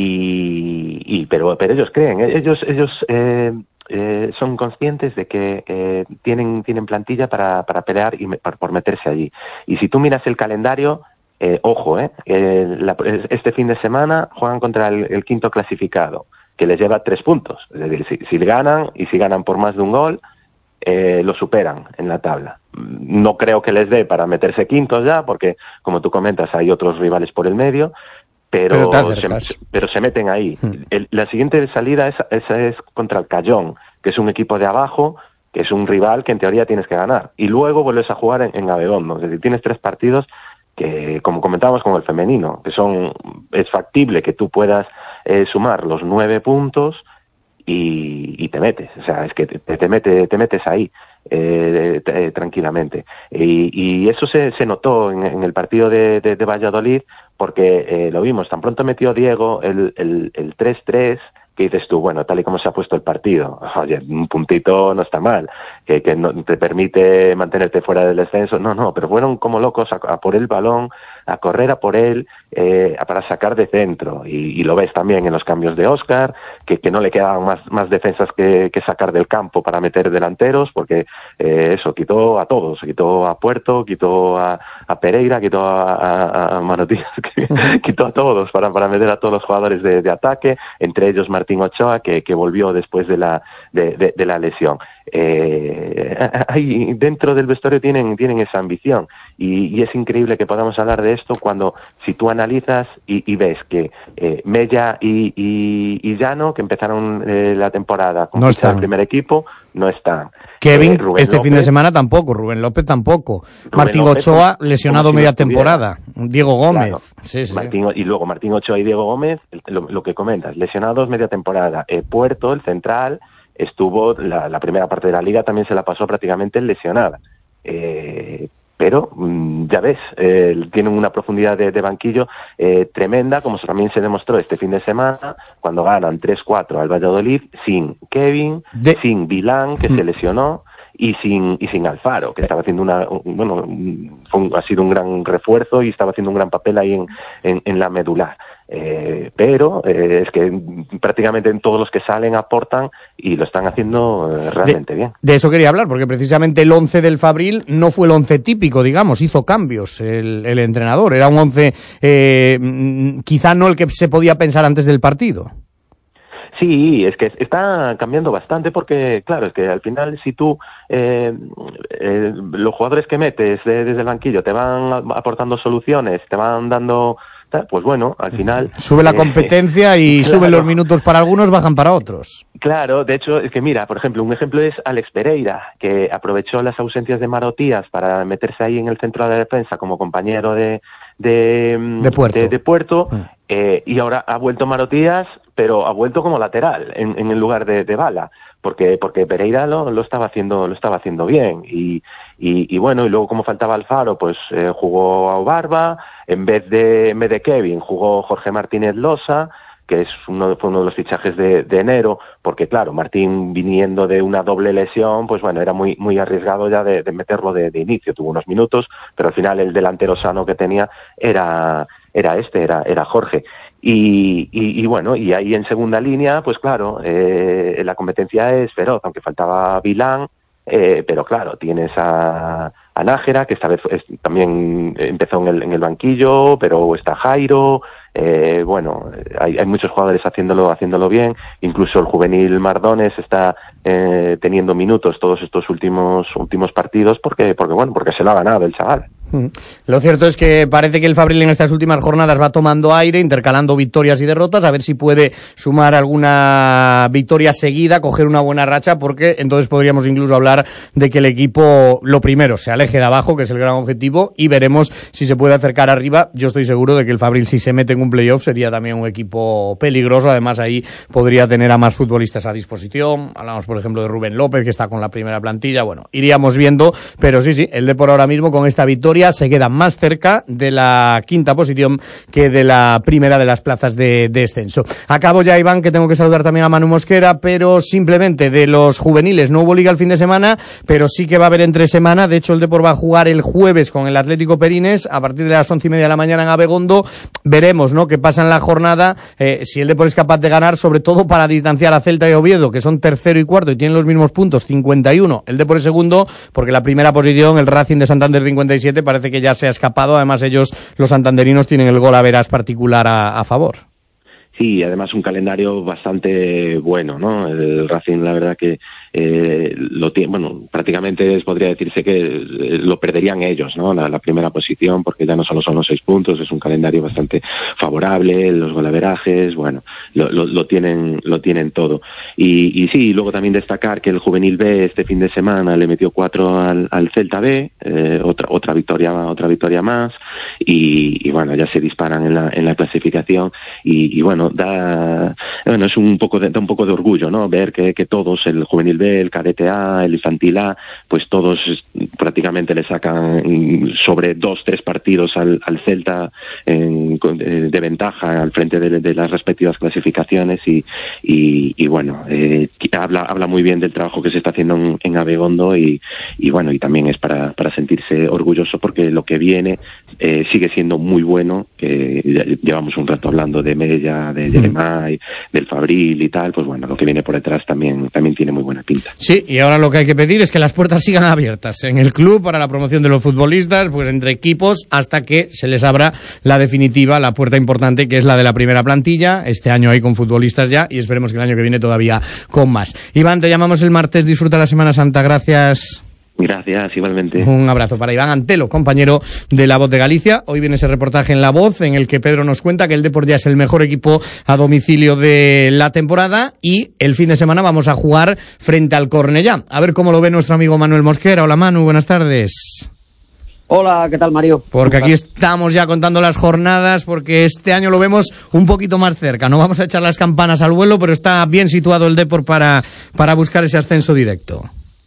y, y pero, pero ellos creen, ellos, ellos eh, eh, son conscientes de que eh, tienen, tienen plantilla para, para pelear y me, para, por meterse allí. Y si tú miras el calendario, eh, ojo, eh, eh, la, este fin de semana juegan contra el, el quinto clasificado, que les lleva tres puntos. Es decir, si, si ganan, y si ganan por más de un gol, eh, lo superan en la tabla. No creo que les dé para meterse quintos ya, porque, como tú comentas, hay otros rivales por el medio, pero, pero, se, pero se meten ahí. Hmm. El, la siguiente salida es, es, es contra el Cayón, que es un equipo de abajo, que es un rival que en teoría tienes que ganar. Y luego vuelves a jugar en, en Abegondo. Es decir, tienes tres partidos que como comentábamos con el femenino, que son es factible que tú puedas eh, sumar los nueve puntos y, y te metes, o sea, es que te, te, mete, te metes ahí eh, te, tranquilamente. Y, y eso se, se notó en, en el partido de, de, de Valladolid, porque eh, lo vimos, tan pronto metió Diego el, el, el tres tres, que dices tú, bueno, tal y como se ha puesto el partido, oye, un puntito no está mal, que, que no te permite mantenerte fuera del descenso, no, no, pero fueron como locos a, a por el balón, a correr a por él, eh, para sacar de centro, y, y lo ves también en los cambios de Óscar, que, que no le quedaban más, más defensas que, que sacar del campo para meter delanteros, porque eh, eso, quitó a todos, quitó a Puerto, quitó a, a Pereira, quitó a, a, a Manotías, quitó a todos para, para meter a todos los jugadores de, de ataque, entre ellos Martín Ochoa, que, que volvió después de la, de, de, de la lesión. Eh, ahí dentro del vestuario tienen, tienen esa ambición, y, y es increíble que podamos hablar de esto cuando, si tú analizas y, y ves que eh, Mella y, y, y Llano, que empezaron eh, la temporada con no el primer equipo, no están. Kevin, eh, Rubén este López, fin de semana tampoco, Rubén López tampoco, Rubén Martín López, Ochoa como, lesionado como si media no temporada, Diego Gómez, claro, sí, sí. Martín, y luego Martín Ochoa y Diego Gómez, lo, lo que comentas, lesionados media temporada. eh, Puerto, el central, estuvo la, la primera parte de la liga, también se la pasó prácticamente lesionada. Eh, pero mmm, ya ves, eh, tienen una profundidad de, de banquillo eh, tremenda, como también se demostró este fin de semana, cuando ganan tres cuatro al Valladolid, sin Kevin, de... sin Vilán, que mm. se lesionó, y sin y sin Alfaro, que estaba haciendo una, bueno, fue un, ha sido un gran refuerzo y estaba haciendo un gran papel ahí en, en, en la medular. Eh, pero eh, es que prácticamente en todos los que salen aportan y lo están haciendo eh, realmente de, bien. De eso quería hablar, porque precisamente el once del Fabril no fue el once típico, digamos, hizo cambios el, el entrenador, era un once eh, quizá no el que se podía pensar antes del partido. Sí, es que está cambiando bastante porque, claro, es que al final si tú, eh, eh, los jugadores que metes de, desde el banquillo te van aportando soluciones, te van dando, pues bueno, al final... Sube la competencia eh, y claro, suben los minutos para algunos, bajan para otros. Claro, de hecho, es que mira, por ejemplo, un ejemplo es Alex Pereira, que aprovechó las ausencias de Marotías para meterse ahí en el centro de la defensa como compañero de, de, de Puerto, de, de Puerto mm. eh, y ahora ha vuelto Marotías, pero ha vuelto como lateral en, en el lugar de, de Bala, porque porque Pereira lo, lo estaba haciendo lo estaba haciendo bien y, y, y bueno, y luego como faltaba Alfaro, pues eh, jugó a Barba, en vez de en vez de Kevin jugó Jorge Martínez Losa, que es uno, fue uno de los fichajes de, de enero, porque claro, Martín viniendo de una doble lesión, pues bueno, era muy muy arriesgado ya de, de meterlo de, de inicio, tuvo unos minutos, pero al final el delantero sano que tenía era era este, era era Jorge. Y, y, y bueno, y ahí en segunda línea, pues claro, eh, la competencia es feroz, aunque faltaba Vilán, eh, pero claro, tienes a, a Nájera, que esta vez es, también empezó en el, en el banquillo, pero está Jairo, eh, bueno, hay, hay muchos jugadores haciéndolo haciéndolo bien, incluso el juvenil Mardones está eh, teniendo minutos todos estos últimos últimos partidos, porque porque bueno, porque se lo ha ganado el chaval. Lo cierto es que parece que el Fabril en estas últimas jornadas va tomando aire, intercalando victorias y derrotas, a ver si puede sumar alguna victoria seguida, coger una buena racha, porque entonces podríamos incluso hablar de que el equipo, lo primero, se aleje de abajo, que es el gran objetivo, y veremos si se puede acercar arriba. Yo estoy seguro de que el Fabril, si se mete en un playoff, sería también un equipo peligroso, además ahí podría tener a más futbolistas a disposición. Hablamos, por ejemplo, de Rubén López, que está con la primera plantilla, bueno, iríamos viendo, pero sí, sí, el Depor ahora mismo con esta victoria se queda más cerca de la quinta posición que de la primera de las plazas de descenso. Acabo ya, Iván, que tengo que saludar también a Manu Mosquera, pero simplemente de los juveniles no hubo liga el fin de semana, pero sí que va a haber entre semana. De hecho, el Depor va a jugar el jueves con el Atlético Perines a partir de las once y media de la mañana en Abegondo. Veremos, ¿no?, qué pasa en la jornada, eh, si el Depor es capaz de ganar, sobre todo para distanciar a Celta y Oviedo, que son tercero y cuarto y tienen los mismos puntos, cincuenta y uno. El Depor es segundo, porque la primera posición, el Racing de Santander cincuenta y siete, parece que ya se ha escapado. Además, ellos, los santanderinos, tienen el gol a veras particular a, a favor. Sí, además un calendario bastante bueno, ¿no? El Racing, la verdad que eh, lo tiene, bueno, prácticamente podría decirse que eh, lo perderían ellos, ¿no? La, la primera posición, porque ya no solo son los seis puntos, es un calendario bastante favorable, los golaverajes, bueno, lo, lo, lo tienen, lo tienen todo. Y, y sí, luego también destacar que el Juvenil B este fin de semana le metió cuatro al, al Celta B, eh, otra, otra victoria, otra victoria más, y, y bueno, ya se disparan en la, en la clasificación, y, y bueno, da, bueno, es un poco de, da un poco de orgullo, ¿no? Ver que, que todos, el Juvenil B, el Cadete A, el Infantil A, pues todos prácticamente le sacan sobre dos, tres partidos al, al Celta en, de ventaja al frente de, de las respectivas clasificaciones, y, y, y bueno, eh, habla, habla muy bien del trabajo que se está haciendo en, en Abegondo, y, y bueno, y también es para, para sentirse orgulloso, porque lo que viene eh, sigue siendo muy bueno, que llevamos un rato hablando de Mella, de Jeremai, del Fabril y tal, pues bueno, lo que viene por detrás también, también tiene muy buena pinta. Sí, y ahora lo que hay que pedir es que las puertas sigan abiertas en el club para la promoción de los futbolistas, pues entre equipos, hasta que se les abra la definitiva, la puerta importante, que es la de la primera plantilla. Este año hay con futbolistas ya, y esperemos que el año que viene todavía con más. Iván, te llamamos el martes, disfruta la Semana Santa, gracias. Gracias, igualmente. Un abrazo para Iván Antelo, compañero de La Voz de Galicia. Hoy viene ese reportaje en La Voz en el que Pedro nos cuenta que el Depor ya es el mejor equipo a domicilio de la temporada, y el fin de semana vamos a jugar frente al Cornellá. A ver cómo lo ve nuestro amigo Manuel Mosquera. Hola Manu, buenas tardes. Hola, ¿qué tal, Mario? Porque aquí estamos ya contando las jornadas, porque este año lo vemos un poquito más cerca. No vamos a echar las campanas al vuelo, pero está bien situado el Depor para, para buscar ese ascenso directo.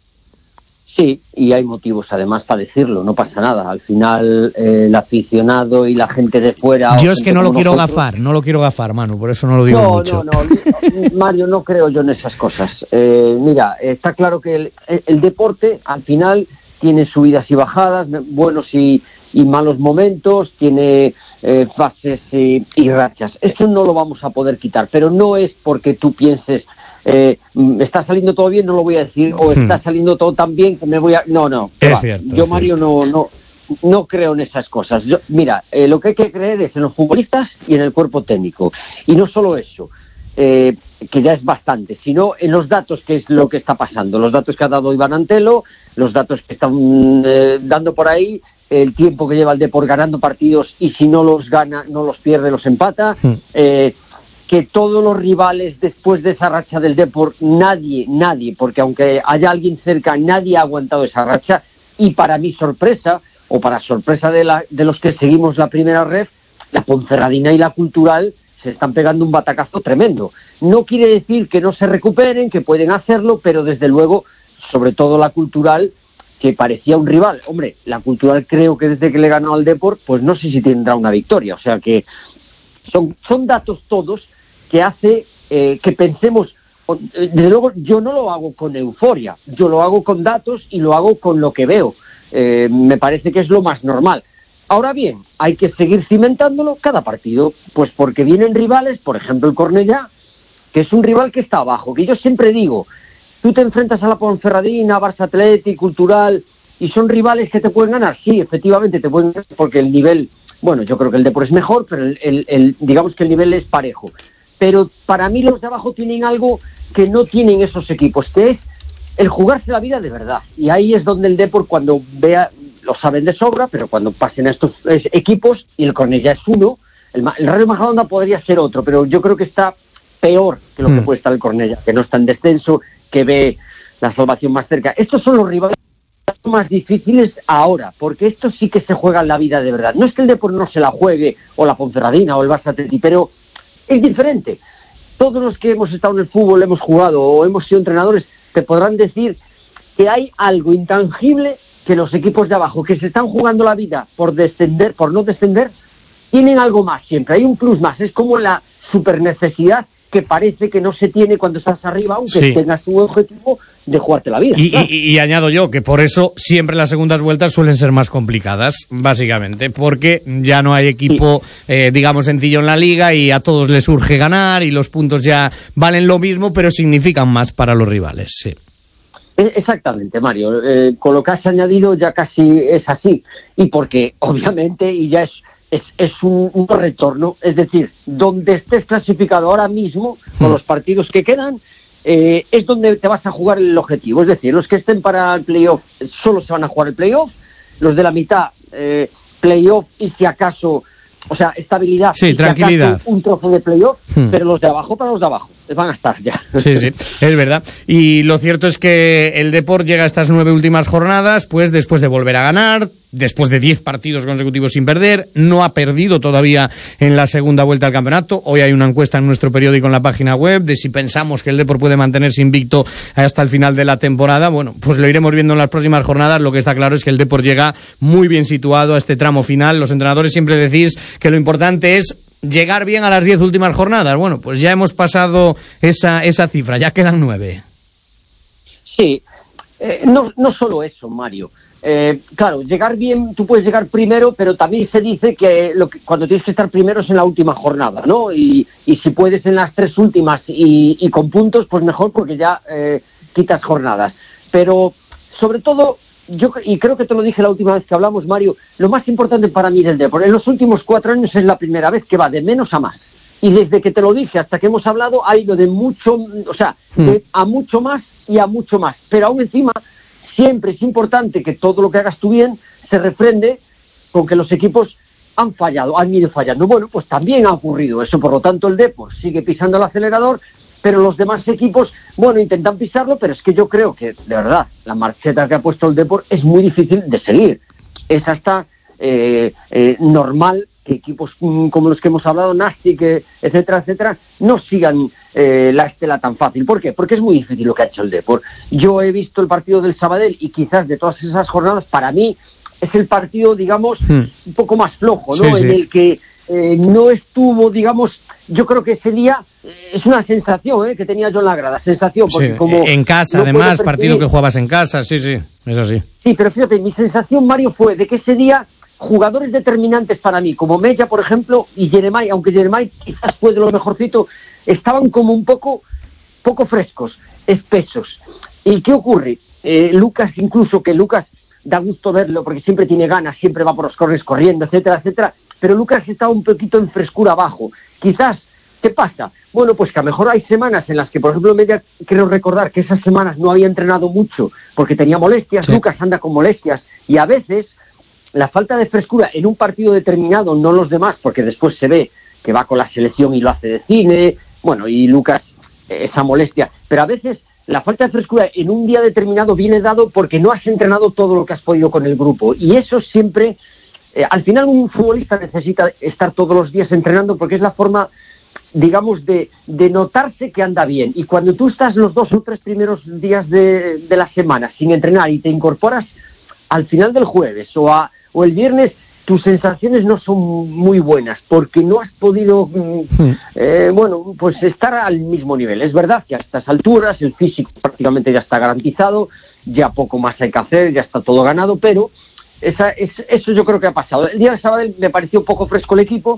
Sí, y hay motivos además para decirlo, no pasa nada. Al final eh, el aficionado y la gente de fuera... Yo es que no lo quiero nosotros... gafar, no lo quiero gafar, Manu, por eso no lo digo no, mucho. No, no, no, Mario, no creo yo en esas cosas. Eh, mira, está claro que el, el deporte al final tiene subidas y bajadas, buenos y, y malos momentos, tiene eh, fases y, y rachas. Eso no lo vamos a poder quitar, pero no es porque tú pienses... Eh, está saliendo todo bien, no lo voy a decir, o está saliendo todo tan bien que me voy a... No, no, es cierto, yo, Mario, no, no, no creo en esas cosas. Yo, mira, eh, lo que hay que creer es en los futbolistas y en el cuerpo técnico. Y no solo eso, eh, que ya es bastante, sino en los datos, que es lo que está pasando. Los datos que ha dado Iván Antelo, los datos que están eh, dando por ahí, el tiempo que lleva el Depor ganando partidos, y si no los gana, no los pierde, los empata. Mm. Eh, que todos los rivales después de esa racha del Depor, nadie, nadie, porque aunque haya alguien cerca, nadie ha aguantado esa racha, y para mi sorpresa, o para sorpresa de, la, de los que seguimos la primera ref, la Ponferradina y la Cultural se están pegando un batacazo tremendo. No quiere decir que no se recuperen, que pueden hacerlo, pero desde luego, sobre todo la Cultural, que parecía un rival. Hombre, la Cultural creo que desde que le ganó al Depor, pues no sé si tendrá una victoria, o sea que son, son datos todos que hace eh, que pensemos. Desde luego yo no lo hago con euforia, yo lo hago con datos y lo hago con lo que veo. Eh, me parece que es lo más normal. Ahora bien, hay que seguir cimentándolo cada partido, pues porque vienen rivales, por ejemplo el Cornellá, que es un rival que está abajo, que yo siempre digo, tú te enfrentas a la Ponferradina, Barça Athletic, Cultural, y son rivales que te pueden ganar. Sí, efectivamente te pueden ganar, porque el nivel, bueno, yo creo que el Depor es mejor, pero el, el, el, digamos que el nivel es parejo. Pero para mí los de abajo tienen algo que no tienen esos equipos, que es el jugarse la vida de verdad. Y ahí es donde el Depor, cuando vea, lo saben de sobra, pero cuando pasen a estos equipos, y el Cornellá es uno, el, el Rayo Majadahonda podría ser otro, pero yo creo que está peor que lo hmm. que puede estar el Cornellá, que no está en descenso, que ve la salvación más cerca. Estos son los rivales más difíciles ahora, porque estos sí que se juegan la vida de verdad. No es que el Depor no se la juegue, o la Ponferradina, o el Barça Athletic, pero es diferente. Todos los que hemos estado en el fútbol, hemos jugado o hemos sido entrenadores, te podrán decir que hay algo intangible que los equipos de abajo, que se están jugando la vida por descender, por no descender, tienen algo más siempre, hay un plus más. Es como la super necesidad que parece que no se tiene cuando estás arriba, aunque sí. tengas un objetivo de jugarte la vida. Y, ¿no? y, y añado yo que por eso siempre las segundas vueltas suelen ser más complicadas, básicamente, porque ya no hay equipo, sí. eh, digamos, sencillo en la liga, y a todos les urge ganar, y los puntos ya valen lo mismo, pero significan más para los rivales, sí. Exactamente, Mario. Eh, con lo que has añadido ya casi es así. Y porque, obviamente, y ya es es, es un, un retorno, es decir, donde estés clasificado ahora mismo, con los partidos que quedan, eh, es donde te vas a jugar el objetivo. Es decir, los que estén para el playoff solo se van a jugar el playoff, los de la mitad eh, playoff y si acaso, o sea, estabilidad, sí, y tranquilidad, si acaso un trozo de playoff, hmm. pero los de abajo para los de abajo van a estar ya. Sí, sí, es verdad. Y lo cierto es que el Depor llega a estas nueve últimas jornadas, pues después de volver a ganar, después de diez partidos consecutivos sin perder, no ha perdido todavía en la segunda vuelta al campeonato. Hoy hay una encuesta en nuestro periódico en la página web de si pensamos que el Depor puede mantenerse invicto hasta el final de la temporada. Bueno, pues lo iremos viendo en las próximas jornadas. Lo que está claro es que el Depor llega muy bien situado a este tramo final. Los entrenadores siempre decís que lo importante es llegar bien a las diez últimas jornadas. Bueno, pues ya hemos pasado esa, esa cifra, ya quedan nueve. Sí, eh, no, no solo eso, Mario. Eh, claro, llegar bien, tú puedes llegar primero, pero también se dice que, lo que cuando tienes que estar primero es en la última jornada, ¿no? Y, y si puedes en las tres últimas y, y con puntos, pues mejor porque ya eh, quitas jornadas. Pero, sobre todo, yo y creo que te lo dije la última vez que hablamos, Mario, lo más importante para mí del Depor, en los últimos cuatro años es la primera vez que va de menos a más. Y desde que te lo dije hasta que hemos hablado ha ido de mucho, o sea, de a mucho más y a mucho más. Pero aún encima, siempre es importante que todo lo que hagas tú bien se refrende con que los equipos han fallado, han ido fallando. Bueno, pues también ha ocurrido eso, por lo tanto el Depor sigue pisando el acelerador, pero los demás equipos, bueno, intentan pisarlo, pero es que yo creo que, de verdad, la marcheta que ha puesto el Depor es muy difícil de seguir. Es hasta eh, eh, normal que equipos mm, como los que hemos hablado, Nastic, eh, etcétera, etcétera, no sigan eh, la estela tan fácil. ¿Por qué? Porque es muy difícil lo que ha hecho el Depor. Yo he visto el partido del Sabadell y quizás de todas esas jornadas, para mí, es el partido, digamos, hmm. un poco más flojo, ¿no? Sí, sí. En el que eh, no estuvo, digamos, yo creo que ese día eh, es una sensación eh, que tenía yo en la grada, sensación, porque sí, como... En casa, no además, partido que jugabas en casa, sí, sí, es así. Sí, pero fíjate, mi sensación, Mario, fue de que ese día jugadores determinantes para mí, como Mella, por ejemplo, y Jeremai, aunque Jeremai quizás fue de lo mejorcito, estaban como un poco, poco frescos, espesos. ¿Y qué ocurre? Eh, Lucas, incluso, que Lucas da gusto verlo, porque siempre tiene ganas, siempre va por los corners corriendo, etcétera, etcétera, pero Lucas está un poquito en frescura abajo. Quizás, ¿qué pasa? Bueno, pues que a lo mejor hay semanas en las que, por ejemplo, Mella, creo recordar que esas semanas no había entrenado mucho, porque tenía molestias, sí. Lucas anda con molestias, y a veces la falta de frescura en un partido determinado, no los demás, porque después se ve que va con la selección y lo hace de cine, bueno, y Lucas, esa molestia, pero a veces la falta de frescura en un día determinado viene dado porque no has entrenado todo lo que has podido con el grupo, y eso siempre, eh, al final un futbolista necesita estar todos los días entrenando porque es la forma, digamos, de, de notarse que anda bien, y cuando tú estás los dos o tres primeros días de, de la semana sin entrenar y te incorporas al final del jueves o, a, o el viernes, tus sensaciones no son muy buenas porque no has podido sí. eh, bueno, pues estar al mismo nivel. Es verdad que a estas alturas el físico prácticamente ya está garantizado, ya poco más hay que hacer, ya está todo ganado, pero esa, es, eso yo creo que ha pasado. El día de Sabadell me pareció un poco fresco el equipo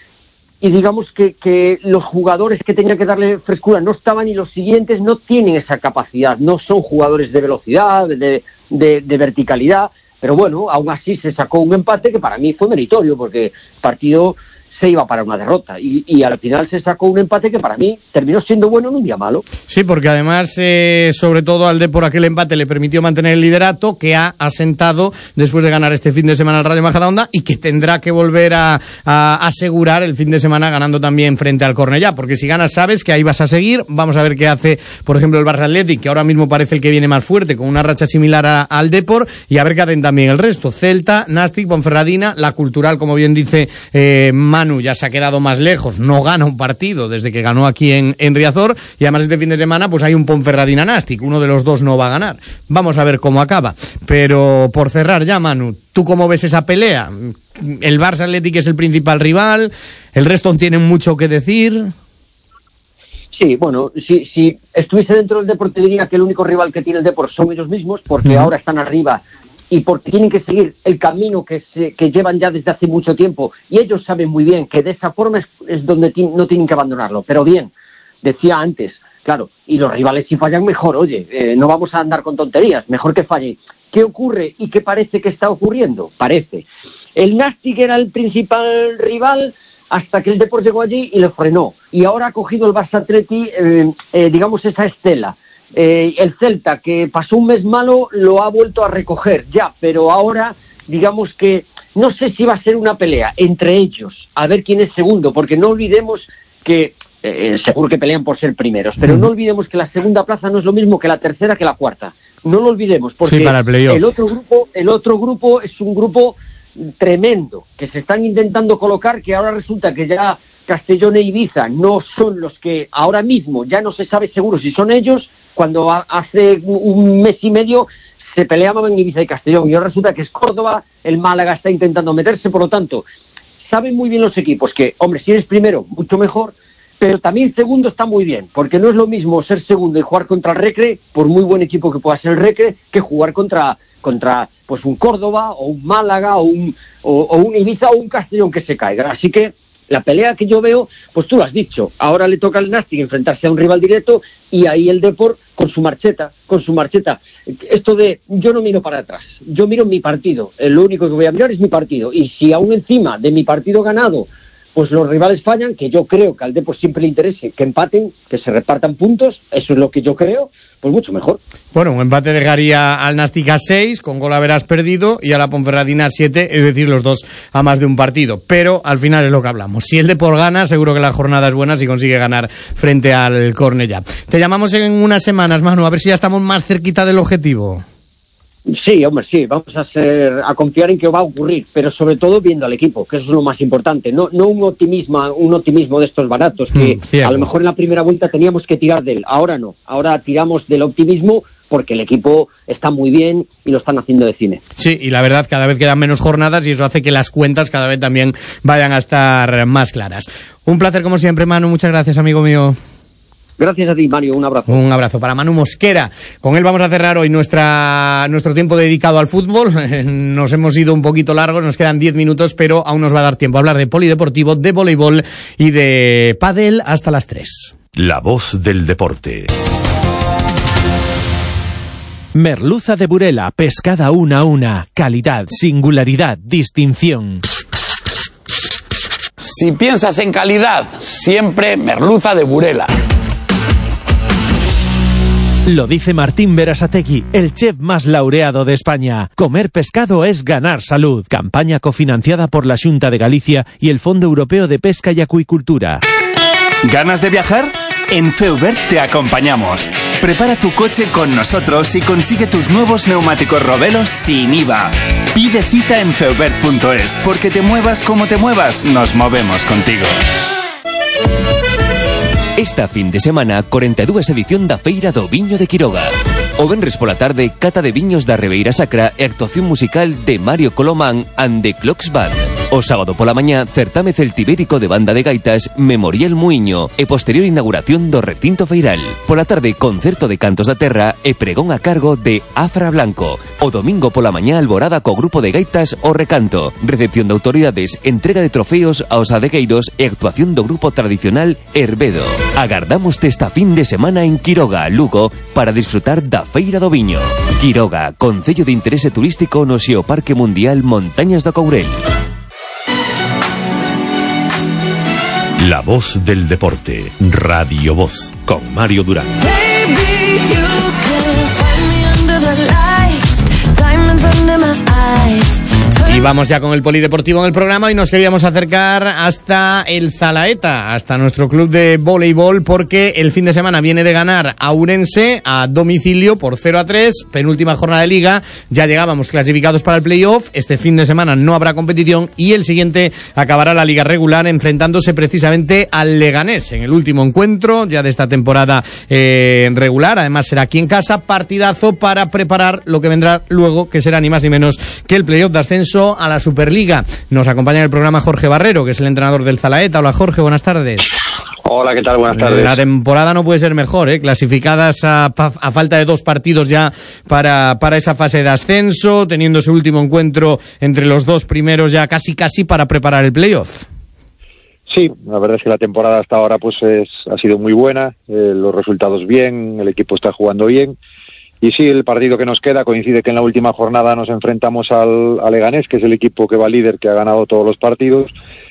y digamos que, que los jugadores que tenían que darle frescura no estaban y los siguientes no tienen esa capacidad, no son jugadores de velocidad, de, de, de verticalidad. Pero bueno, aún así se sacó un empate que para mí fue meritorio, porque el partido se iba para una derrota. Y, y al final se sacó un empate que para mí terminó siendo bueno en un día malo. Sí, porque además, eh, sobre todo al Depor, aquel empate le permitió mantener el liderato que ha asentado después de ganar este fin de semana el Rayo Majadahonda y que tendrá que volver a, a asegurar el fin de semana ganando también frente al Cornellá, porque si ganas sabes que ahí vas a seguir. Vamos a ver qué hace, por ejemplo, el Barça Athletic, que ahora mismo parece el que viene más fuerte, con una racha similar a, al Depor, y a ver qué hacen también el resto. Celta, Nastic, Ponferradina, la Cultural, como bien dice eh, Manu, ya se ha quedado más lejos, no gana un partido desde que ganó aquí en, en Riazor, y además este fin de semana pues hay un Ponferradina Nastic, uno de los dos no va a ganar. Vamos a ver cómo acaba, pero por cerrar ya, Manu, ¿tú cómo ves esa pelea? El Barça Athletic es el principal rival, el resto tienen mucho que decir. Sí, bueno, si, si estuviese dentro del Depor te diría que el único rival que tiene el Depor son ellos mismos, porque uh-huh. ahora están arriba y porque tienen que seguir el camino que se, que llevan ya desde hace mucho tiempo, y ellos saben muy bien que de esa forma es, es donde ti, no tienen que abandonarlo. Pero bien, decía antes, Claro, y los rivales si fallan mejor, oye, eh, no vamos a andar con tonterías, mejor que fallen. ¿Qué ocurre y qué parece que está ocurriendo? Parece. El Nastic era el principal rival hasta que el Depor llegó allí y le frenó. Y ahora ha cogido el Barça Atleti, eh, eh, digamos, esa estela. Eh, el Celta, que pasó un mes malo, lo ha vuelto a recoger ya, pero ahora, digamos que, no sé si va a ser una pelea entre ellos, a ver quién es segundo, porque no olvidemos que, eh, seguro que pelean por ser primeros, pero no olvidemos que la segunda plaza no es lo mismo que la tercera que la cuarta. No lo olvidemos, porque sí, para el playoff. el otro grupo, el otro grupo es un grupo tremendo, que se están intentando colocar, que ahora resulta que ya Castellón e Ibiza no son los que ahora mismo ya no se sabe seguro si son ellos, cuando hace un mes y medio se peleaban en Ibiza y Castellón, y ahora resulta que es Córdoba, el Málaga está intentando meterse, por lo tanto, saben muy bien los equipos que, hombre, si eres primero, mucho mejor, pero también segundo está muy bien, porque no es lo mismo ser segundo y jugar contra el Recre, por muy buen equipo que pueda ser el Recre, que jugar contra contra pues un Córdoba o un Málaga o un, o, o un Ibiza o un Castellón que se caiga. Así que la pelea que yo veo, pues tú lo has dicho, ahora le toca al Nastic enfrentarse a un rival directo y ahí el Depor con su marcheta, con su marcheta. Esto de, yo no miro para atrás, yo miro mi partido, lo único que voy a mirar es mi partido, y si aún encima de mi partido ganado pues los rivales fallan, que yo creo que al Depor siempre le interese que empaten, que se repartan puntos, eso es lo que yo creo, pues mucho mejor. Bueno, un empate dejaría al Nastic a seis, con gol haberás perdido, y a la Ponferradina a siete, es decir, los dos a más de un partido. Pero al final es lo que hablamos. Si el Depor gana, seguro que la jornada es buena si consigue ganar frente al Cornellá. Te llamamos en unas semanas, Manu, a ver si ya estamos más cerquita del objetivo. Sí, hombre, sí, vamos a ser, a confiar en que va a ocurrir, pero sobre todo viendo al equipo, que eso es lo más importante, no, no un optimismo, un optimismo de estos baratos, que mm, a lo mejor en la primera vuelta teníamos que tirar de él, ahora no, ahora tiramos del optimismo porque el equipo está muy bien y lo están haciendo de cine. Sí, y la verdad, cada vez quedan menos jornadas y eso hace que las cuentas cada vez también vayan a estar más claras. Un placer como siempre, Manu, muchas gracias, amigo mío. Gracias a ti, Mario, un abrazo. Un abrazo para Manu Mosquera. Con él vamos a cerrar hoy nuestra nuestro tiempo dedicado al fútbol. Nos hemos ido un poquito largos, nos quedan diez minutos, pero aún nos va a dar tiempo a hablar de polideportivo, de voleibol y de pádel hasta las tres. La voz del deporte. Merluza de Burela, pescada una a una, calidad, singularidad, distinción. Si piensas en calidad, siempre merluza de Burela. Lo dice Martín Berasategui, el chef más laureado de España. Comer pescado es ganar salud. Campaña cofinanciada por la Xunta de Galicia y el Fondo Europeo de Pesca y Acuicultura. ¿Ganas de viajar? En Feubert te acompañamos. Prepara tu coche con nosotros y consigue tus nuevos neumáticos Rovelos sin I V A. Pide cita en feubert punto es, porque te muevas como te muevas, nos movemos contigo. Esta fin de semana, cuarenta e dúas edición da Feira do Viño de Quiroga. O venres pola tarde, cata de viños da Ribeira Sacra e actuación musical de Mario Colomán and the Clocks Band. O sábado pola mañá, certame celtibérico de banda de gaitas Memorial Muiño e posterior inauguración do recinto feiral. Pola tarde, concerto de cantos da terra e pregón a cargo de Afra Blanco. O domingo pola mañá, alborada co grupo de gaitas O Recanto. Recepción de autoridades, entrega de trofeos aos adegueiros e actuación do grupo tradicional Herbedo. Agardámoste esta fin de semana en Quiroga, Lugo, para disfrutar da Feira do Viño. Quiroga, concello de interese turístico no Xeoparque Mundial Montañas do Courel. La voz del deporte, Radio Voz, con Mario Durán. Y vamos ya con el polideportivo en el programa y nos queríamos acercar hasta el Zalaeta, hasta nuestro club de voleibol, porque el fin de semana viene de ganar a Ourense a domicilio por cero a tres, penúltima jornada de liga, ya llegábamos clasificados para el playoff, este fin de semana no habrá competición y el siguiente acabará la liga regular enfrentándose precisamente al Leganés en el último encuentro ya de esta temporada eh, regular, además será aquí en casa, partidazo para preparar lo que vendrá luego, que será ni más ni menos que el playoff de ascenso a la Superliga. Nos acompaña en el programa Jorge Barrero, que es el entrenador del Zalaeta. Hola Jorge, buenas tardes. Hola, ¿qué tal? Buenas tardes. La temporada no puede ser mejor, ¿eh? Clasificadas a, a falta de dos partidos ya para, para esa fase de ascenso, teniendo ese último encuentro entre los dos primeros ya casi casi para preparar el playoff. Sí, la verdad es que la temporada hasta ahora pues es, ha sido muy buena, eh, los resultados bien, el equipo está jugando bien. Y sí, el partido que nos queda coincide que en la última jornada nos enfrentamos al, al Leganés, que es el equipo que va líder, que ha ganado todos los partidos,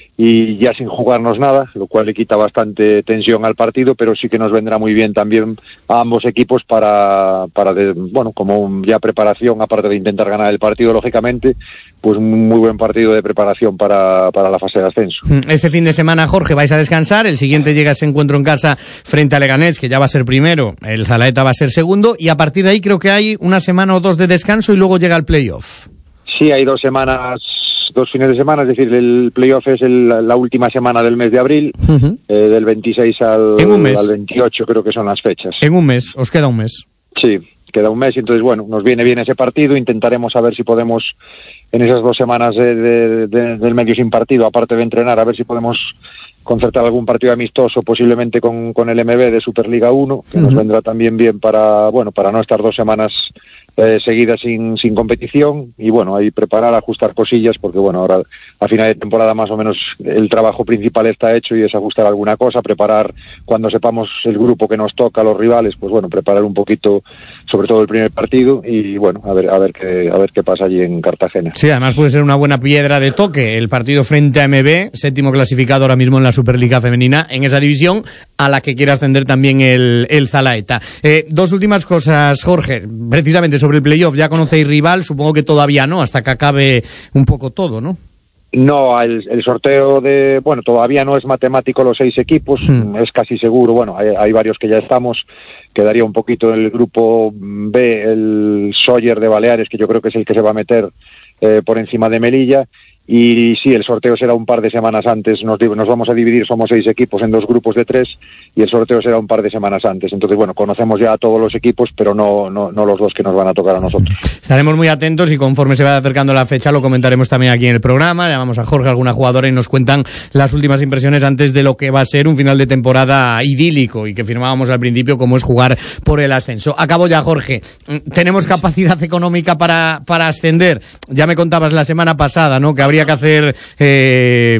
y ya sin jugarnos nada, lo cual le quita bastante tensión al partido, pero sí que nos vendrá muy bien también a ambos equipos para, para de, bueno, como ya preparación, aparte de intentar ganar el partido, lógicamente, pues un muy buen partido de preparación para, para la fase de ascenso. Este fin de semana, Jorge, vais a descansar, el siguiente llega ese encuentro en casa frente a Leganés, que ya va a ser primero, el Zalaeta va a ser segundo, y a partir de ahí creo que hay una semana o dos de descanso y luego llega el playoff. Sí, hay dos semanas, dos fines de semana, es decir, el playoff es el, la última semana del mes de abril, uh-huh. eh, del veintiséis al, al veintiocho creo que son las fechas. En un mes, os queda un mes. Sí, queda un mes y entonces, bueno, nos viene bien ese partido, intentaremos a ver si podemos, en esas dos semanas de, de, de, del medio sin partido, aparte de entrenar, a ver si podemos concertar algún partido amistoso, posiblemente con, con el M B de Superliga uno, que uh-huh. nos vendrá también bien para, bueno, para no estar dos semanas eh, seguidas sin, sin competición, y bueno, ahí preparar, ajustar cosillas, porque bueno, ahora a final de temporada más o menos el trabajo principal está hecho y es ajustar alguna cosa, preparar cuando sepamos el grupo que nos toca, los rivales, pues bueno, preparar un poquito, sobre todo el primer partido, y bueno, a ver, a ver qué, a ver qué pasa allí en Cartagena. Sí, además puede ser una buena piedra de toque el partido frente a M B, séptimo clasificado ahora mismo en la Superliga Femenina, en esa división a la que quiere ascender también el, el Zalaeta. Eh, dos últimas cosas, Jorge, precisamente sobre el playoff. Ya conocéis rival, supongo que todavía no, hasta que acabe un poco todo, ¿no? No, el, el sorteo de, bueno, todavía no es matemático los seis equipos, hmm. es casi seguro, bueno, hay, hay varios que ya estamos, quedaría un poquito en el grupo B, el Sóller de Baleares, que yo creo que es el que se va a meter eh, por encima de Melilla. Y sí, el sorteo será un par de semanas antes, nos, nos vamos a dividir, somos seis equipos en dos grupos de tres, y el sorteo será un par de semanas antes. Entonces, bueno, conocemos ya a todos los equipos, pero no, no, no los dos que nos van a tocar a nosotros. Estaremos muy atentos y conforme se vaya acercando la fecha lo comentaremos también aquí en el programa. Llamamos a Jorge, a alguna jugadora, y nos cuentan las últimas impresiones antes de lo que va a ser un final de temporada idílico y que firmábamos al principio, como es jugar por el ascenso. Acabo ya, Jorge. ¿Tenemos capacidad económica para, para ascender? Ya me contabas la semana pasada, ¿no?, que habría que hacer eh,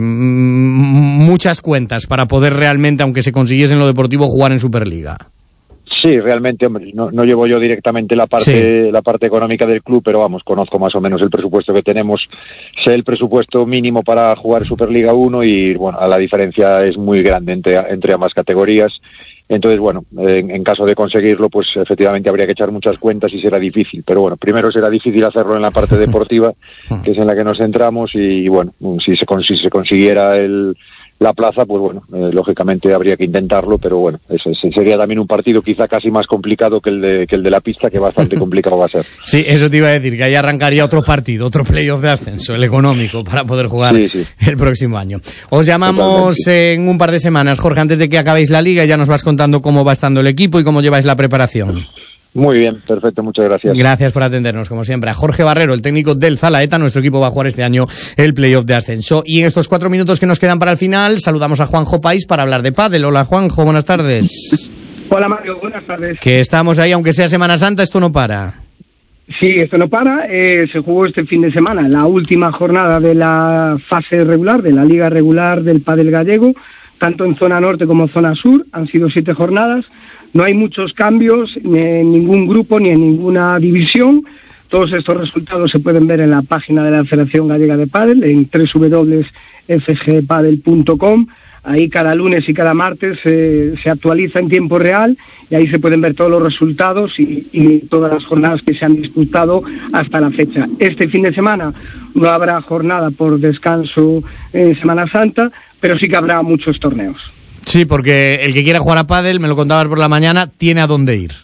muchas cuentas para poder realmente, aunque se consiguiese en lo deportivo, jugar en Superliga. Sí, realmente, hombre, no, no llevo yo directamente la parte, sí. la parte económica del club, pero vamos, conozco más o menos el presupuesto que tenemos. Sé el presupuesto mínimo para jugar Superliga uno y, bueno, la diferencia es muy grande entre, entre ambas categorías. Entonces, bueno, en, en caso de conseguirlo, pues efectivamente habría que echar muchas cuentas y será difícil. Pero bueno, primero será difícil hacerlo en la parte deportiva, que es en la que nos centramos, y bueno, si se, si se consiguiera el... la plaza, pues bueno, eh, lógicamente habría que intentarlo, pero bueno, ese, ese sería también un partido quizá casi más complicado que el de que el de la pista, que bastante complicado va a ser. Sí, eso te iba a decir, que ahí arrancaría otro partido, otro playoff de ascenso, el económico, para poder jugar sí, sí. el próximo año. Os llamamos Totalmente. en un par de semanas, Jorge, antes de que acabéis la liga, y ya nos vas contando cómo va estando el equipo y cómo lleváis la preparación. Muy bien, perfecto, muchas gracias. Gracias por atendernos, como siempre. A Jorge Barrero, el técnico del Zalaeta. Nuestro equipo va a jugar este año el playoff de ascenso. Y en estos cuatro minutos que nos quedan para el final, saludamos a Juanjo País para hablar de pádel. Hola, Juanjo, buenas tardes. Hola, Mario, buenas tardes. Que estamos ahí, aunque sea Semana Santa, esto no para. Sí, esto no para. Eh, se jugó este fin de semana la última jornada de la fase regular, de la liga regular del pádel gallego, tanto en zona norte como zona sur. Han sido siete jornadas. No hay muchos cambios ni en ningún grupo ni en ninguna división. Todos estos resultados se pueden ver en la página de la Federación Gallega de Pádel, en doble u doble u doble u punto f g padel punto com. Ahí cada lunes y cada martes eh, se actualiza en tiempo real, y ahí se pueden ver todos los resultados y, y todas las jornadas que se han disputado hasta la fecha. Este fin de semana no habrá jornada por descanso en Semana Santa, pero sí que habrá muchos torneos. Sí, porque el que quiera jugar a pádel, me lo contabas por la mañana, tiene a dónde ir.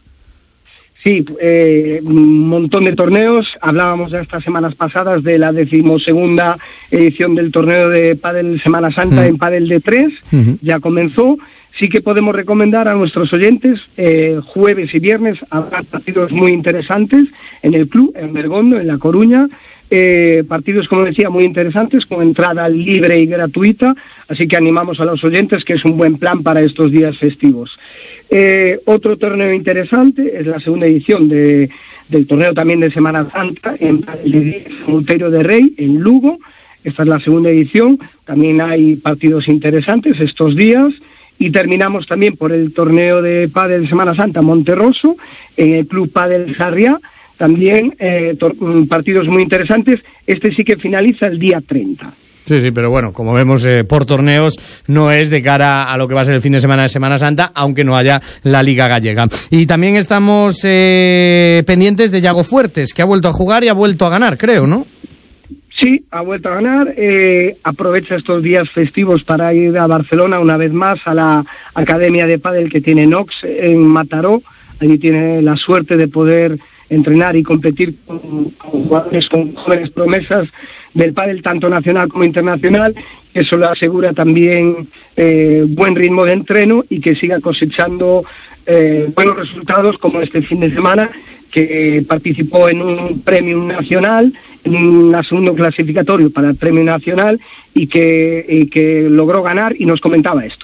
Sí, eh, un montón de torneos. Hablábamos ya estas semanas pasadas de la decimosegunda edición del torneo de pádel Semana Santa uh-huh. en pádel de tres. Uh-huh. Ya comenzó. Sí que podemos recomendar a nuestros oyentes, eh, jueves y viernes habrá partidos muy interesantes en el club, en Bergondo, en La Coruña. Eh, partidos, como decía, muy interesantes, con entrada libre y gratuita, así que animamos a los oyentes, que es un buen plan para estos días festivos. Eh, otro torneo interesante es la segunda edición de, del torneo también de Semana Santa en el Outeiro de Rei, en Lugo. esta es la segunda edición, también hay partidos interesantes estos días. Y terminamos también por el torneo de pádel Semana Santa Monterroso, en el Club Pádel Sarriá, también eh, partidos muy interesantes. Este sí que finaliza el día treinta. Sí, sí, pero bueno, como vemos eh, por torneos no es de cara a lo que va a ser el fin de semana de Semana Santa, aunque no haya la Liga Gallega. Y también estamos eh, pendientes de Yago Fuertes, que ha vuelto a jugar y ha vuelto a ganar, creo, ¿no? Sí, ha vuelto a ganar, eh, aprovecha estos días festivos para ir a Barcelona una vez más a la Academia de Pádel que tiene Nox en Mataró. Allí tiene la suerte de poder entrenar y competir con, con jugadores, con jóvenes promesas del pádel tanto nacional como internacional. Eso le asegura también eh, buen ritmo de entreno y que siga cosechando eh, buenos resultados, como este fin de semana, que participó en un premio nacional, en un segundo clasificatorio para el premio nacional y que, y que logró ganar, y nos comentaba esto.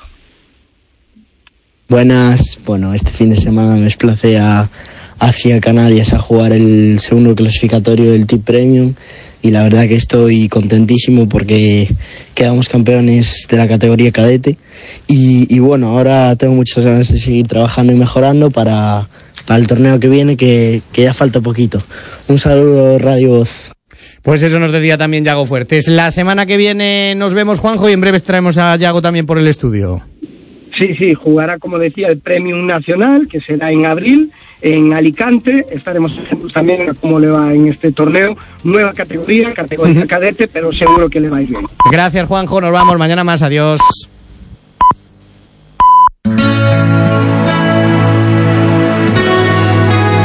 Buenas, bueno, este fin de semana me desplacé a, hacia Canarias a jugar el segundo clasificatorio del T I P Premium y la verdad que estoy contentísimo porque quedamos campeones de la categoría cadete y, y bueno, ahora tengo muchas ganas de seguir trabajando y mejorando para, para el torneo que viene, que, que ya falta poquito. Un saludo, Radio Voz. Pues eso nos decía también Yago Fuertes. La semana que viene nos vemos, Juanjo, y en breve traemos a Yago también por el estudio. Sí, sí, jugará, como decía, el Premium Nacional, que será en abril, en Alicante. Estaremos atentos también a cómo le va en este torneo. Nueva categoría, categoría cadete, pero seguro que le va a ir bien. Gracias, Juanjo, nos vamos mañana más, adiós.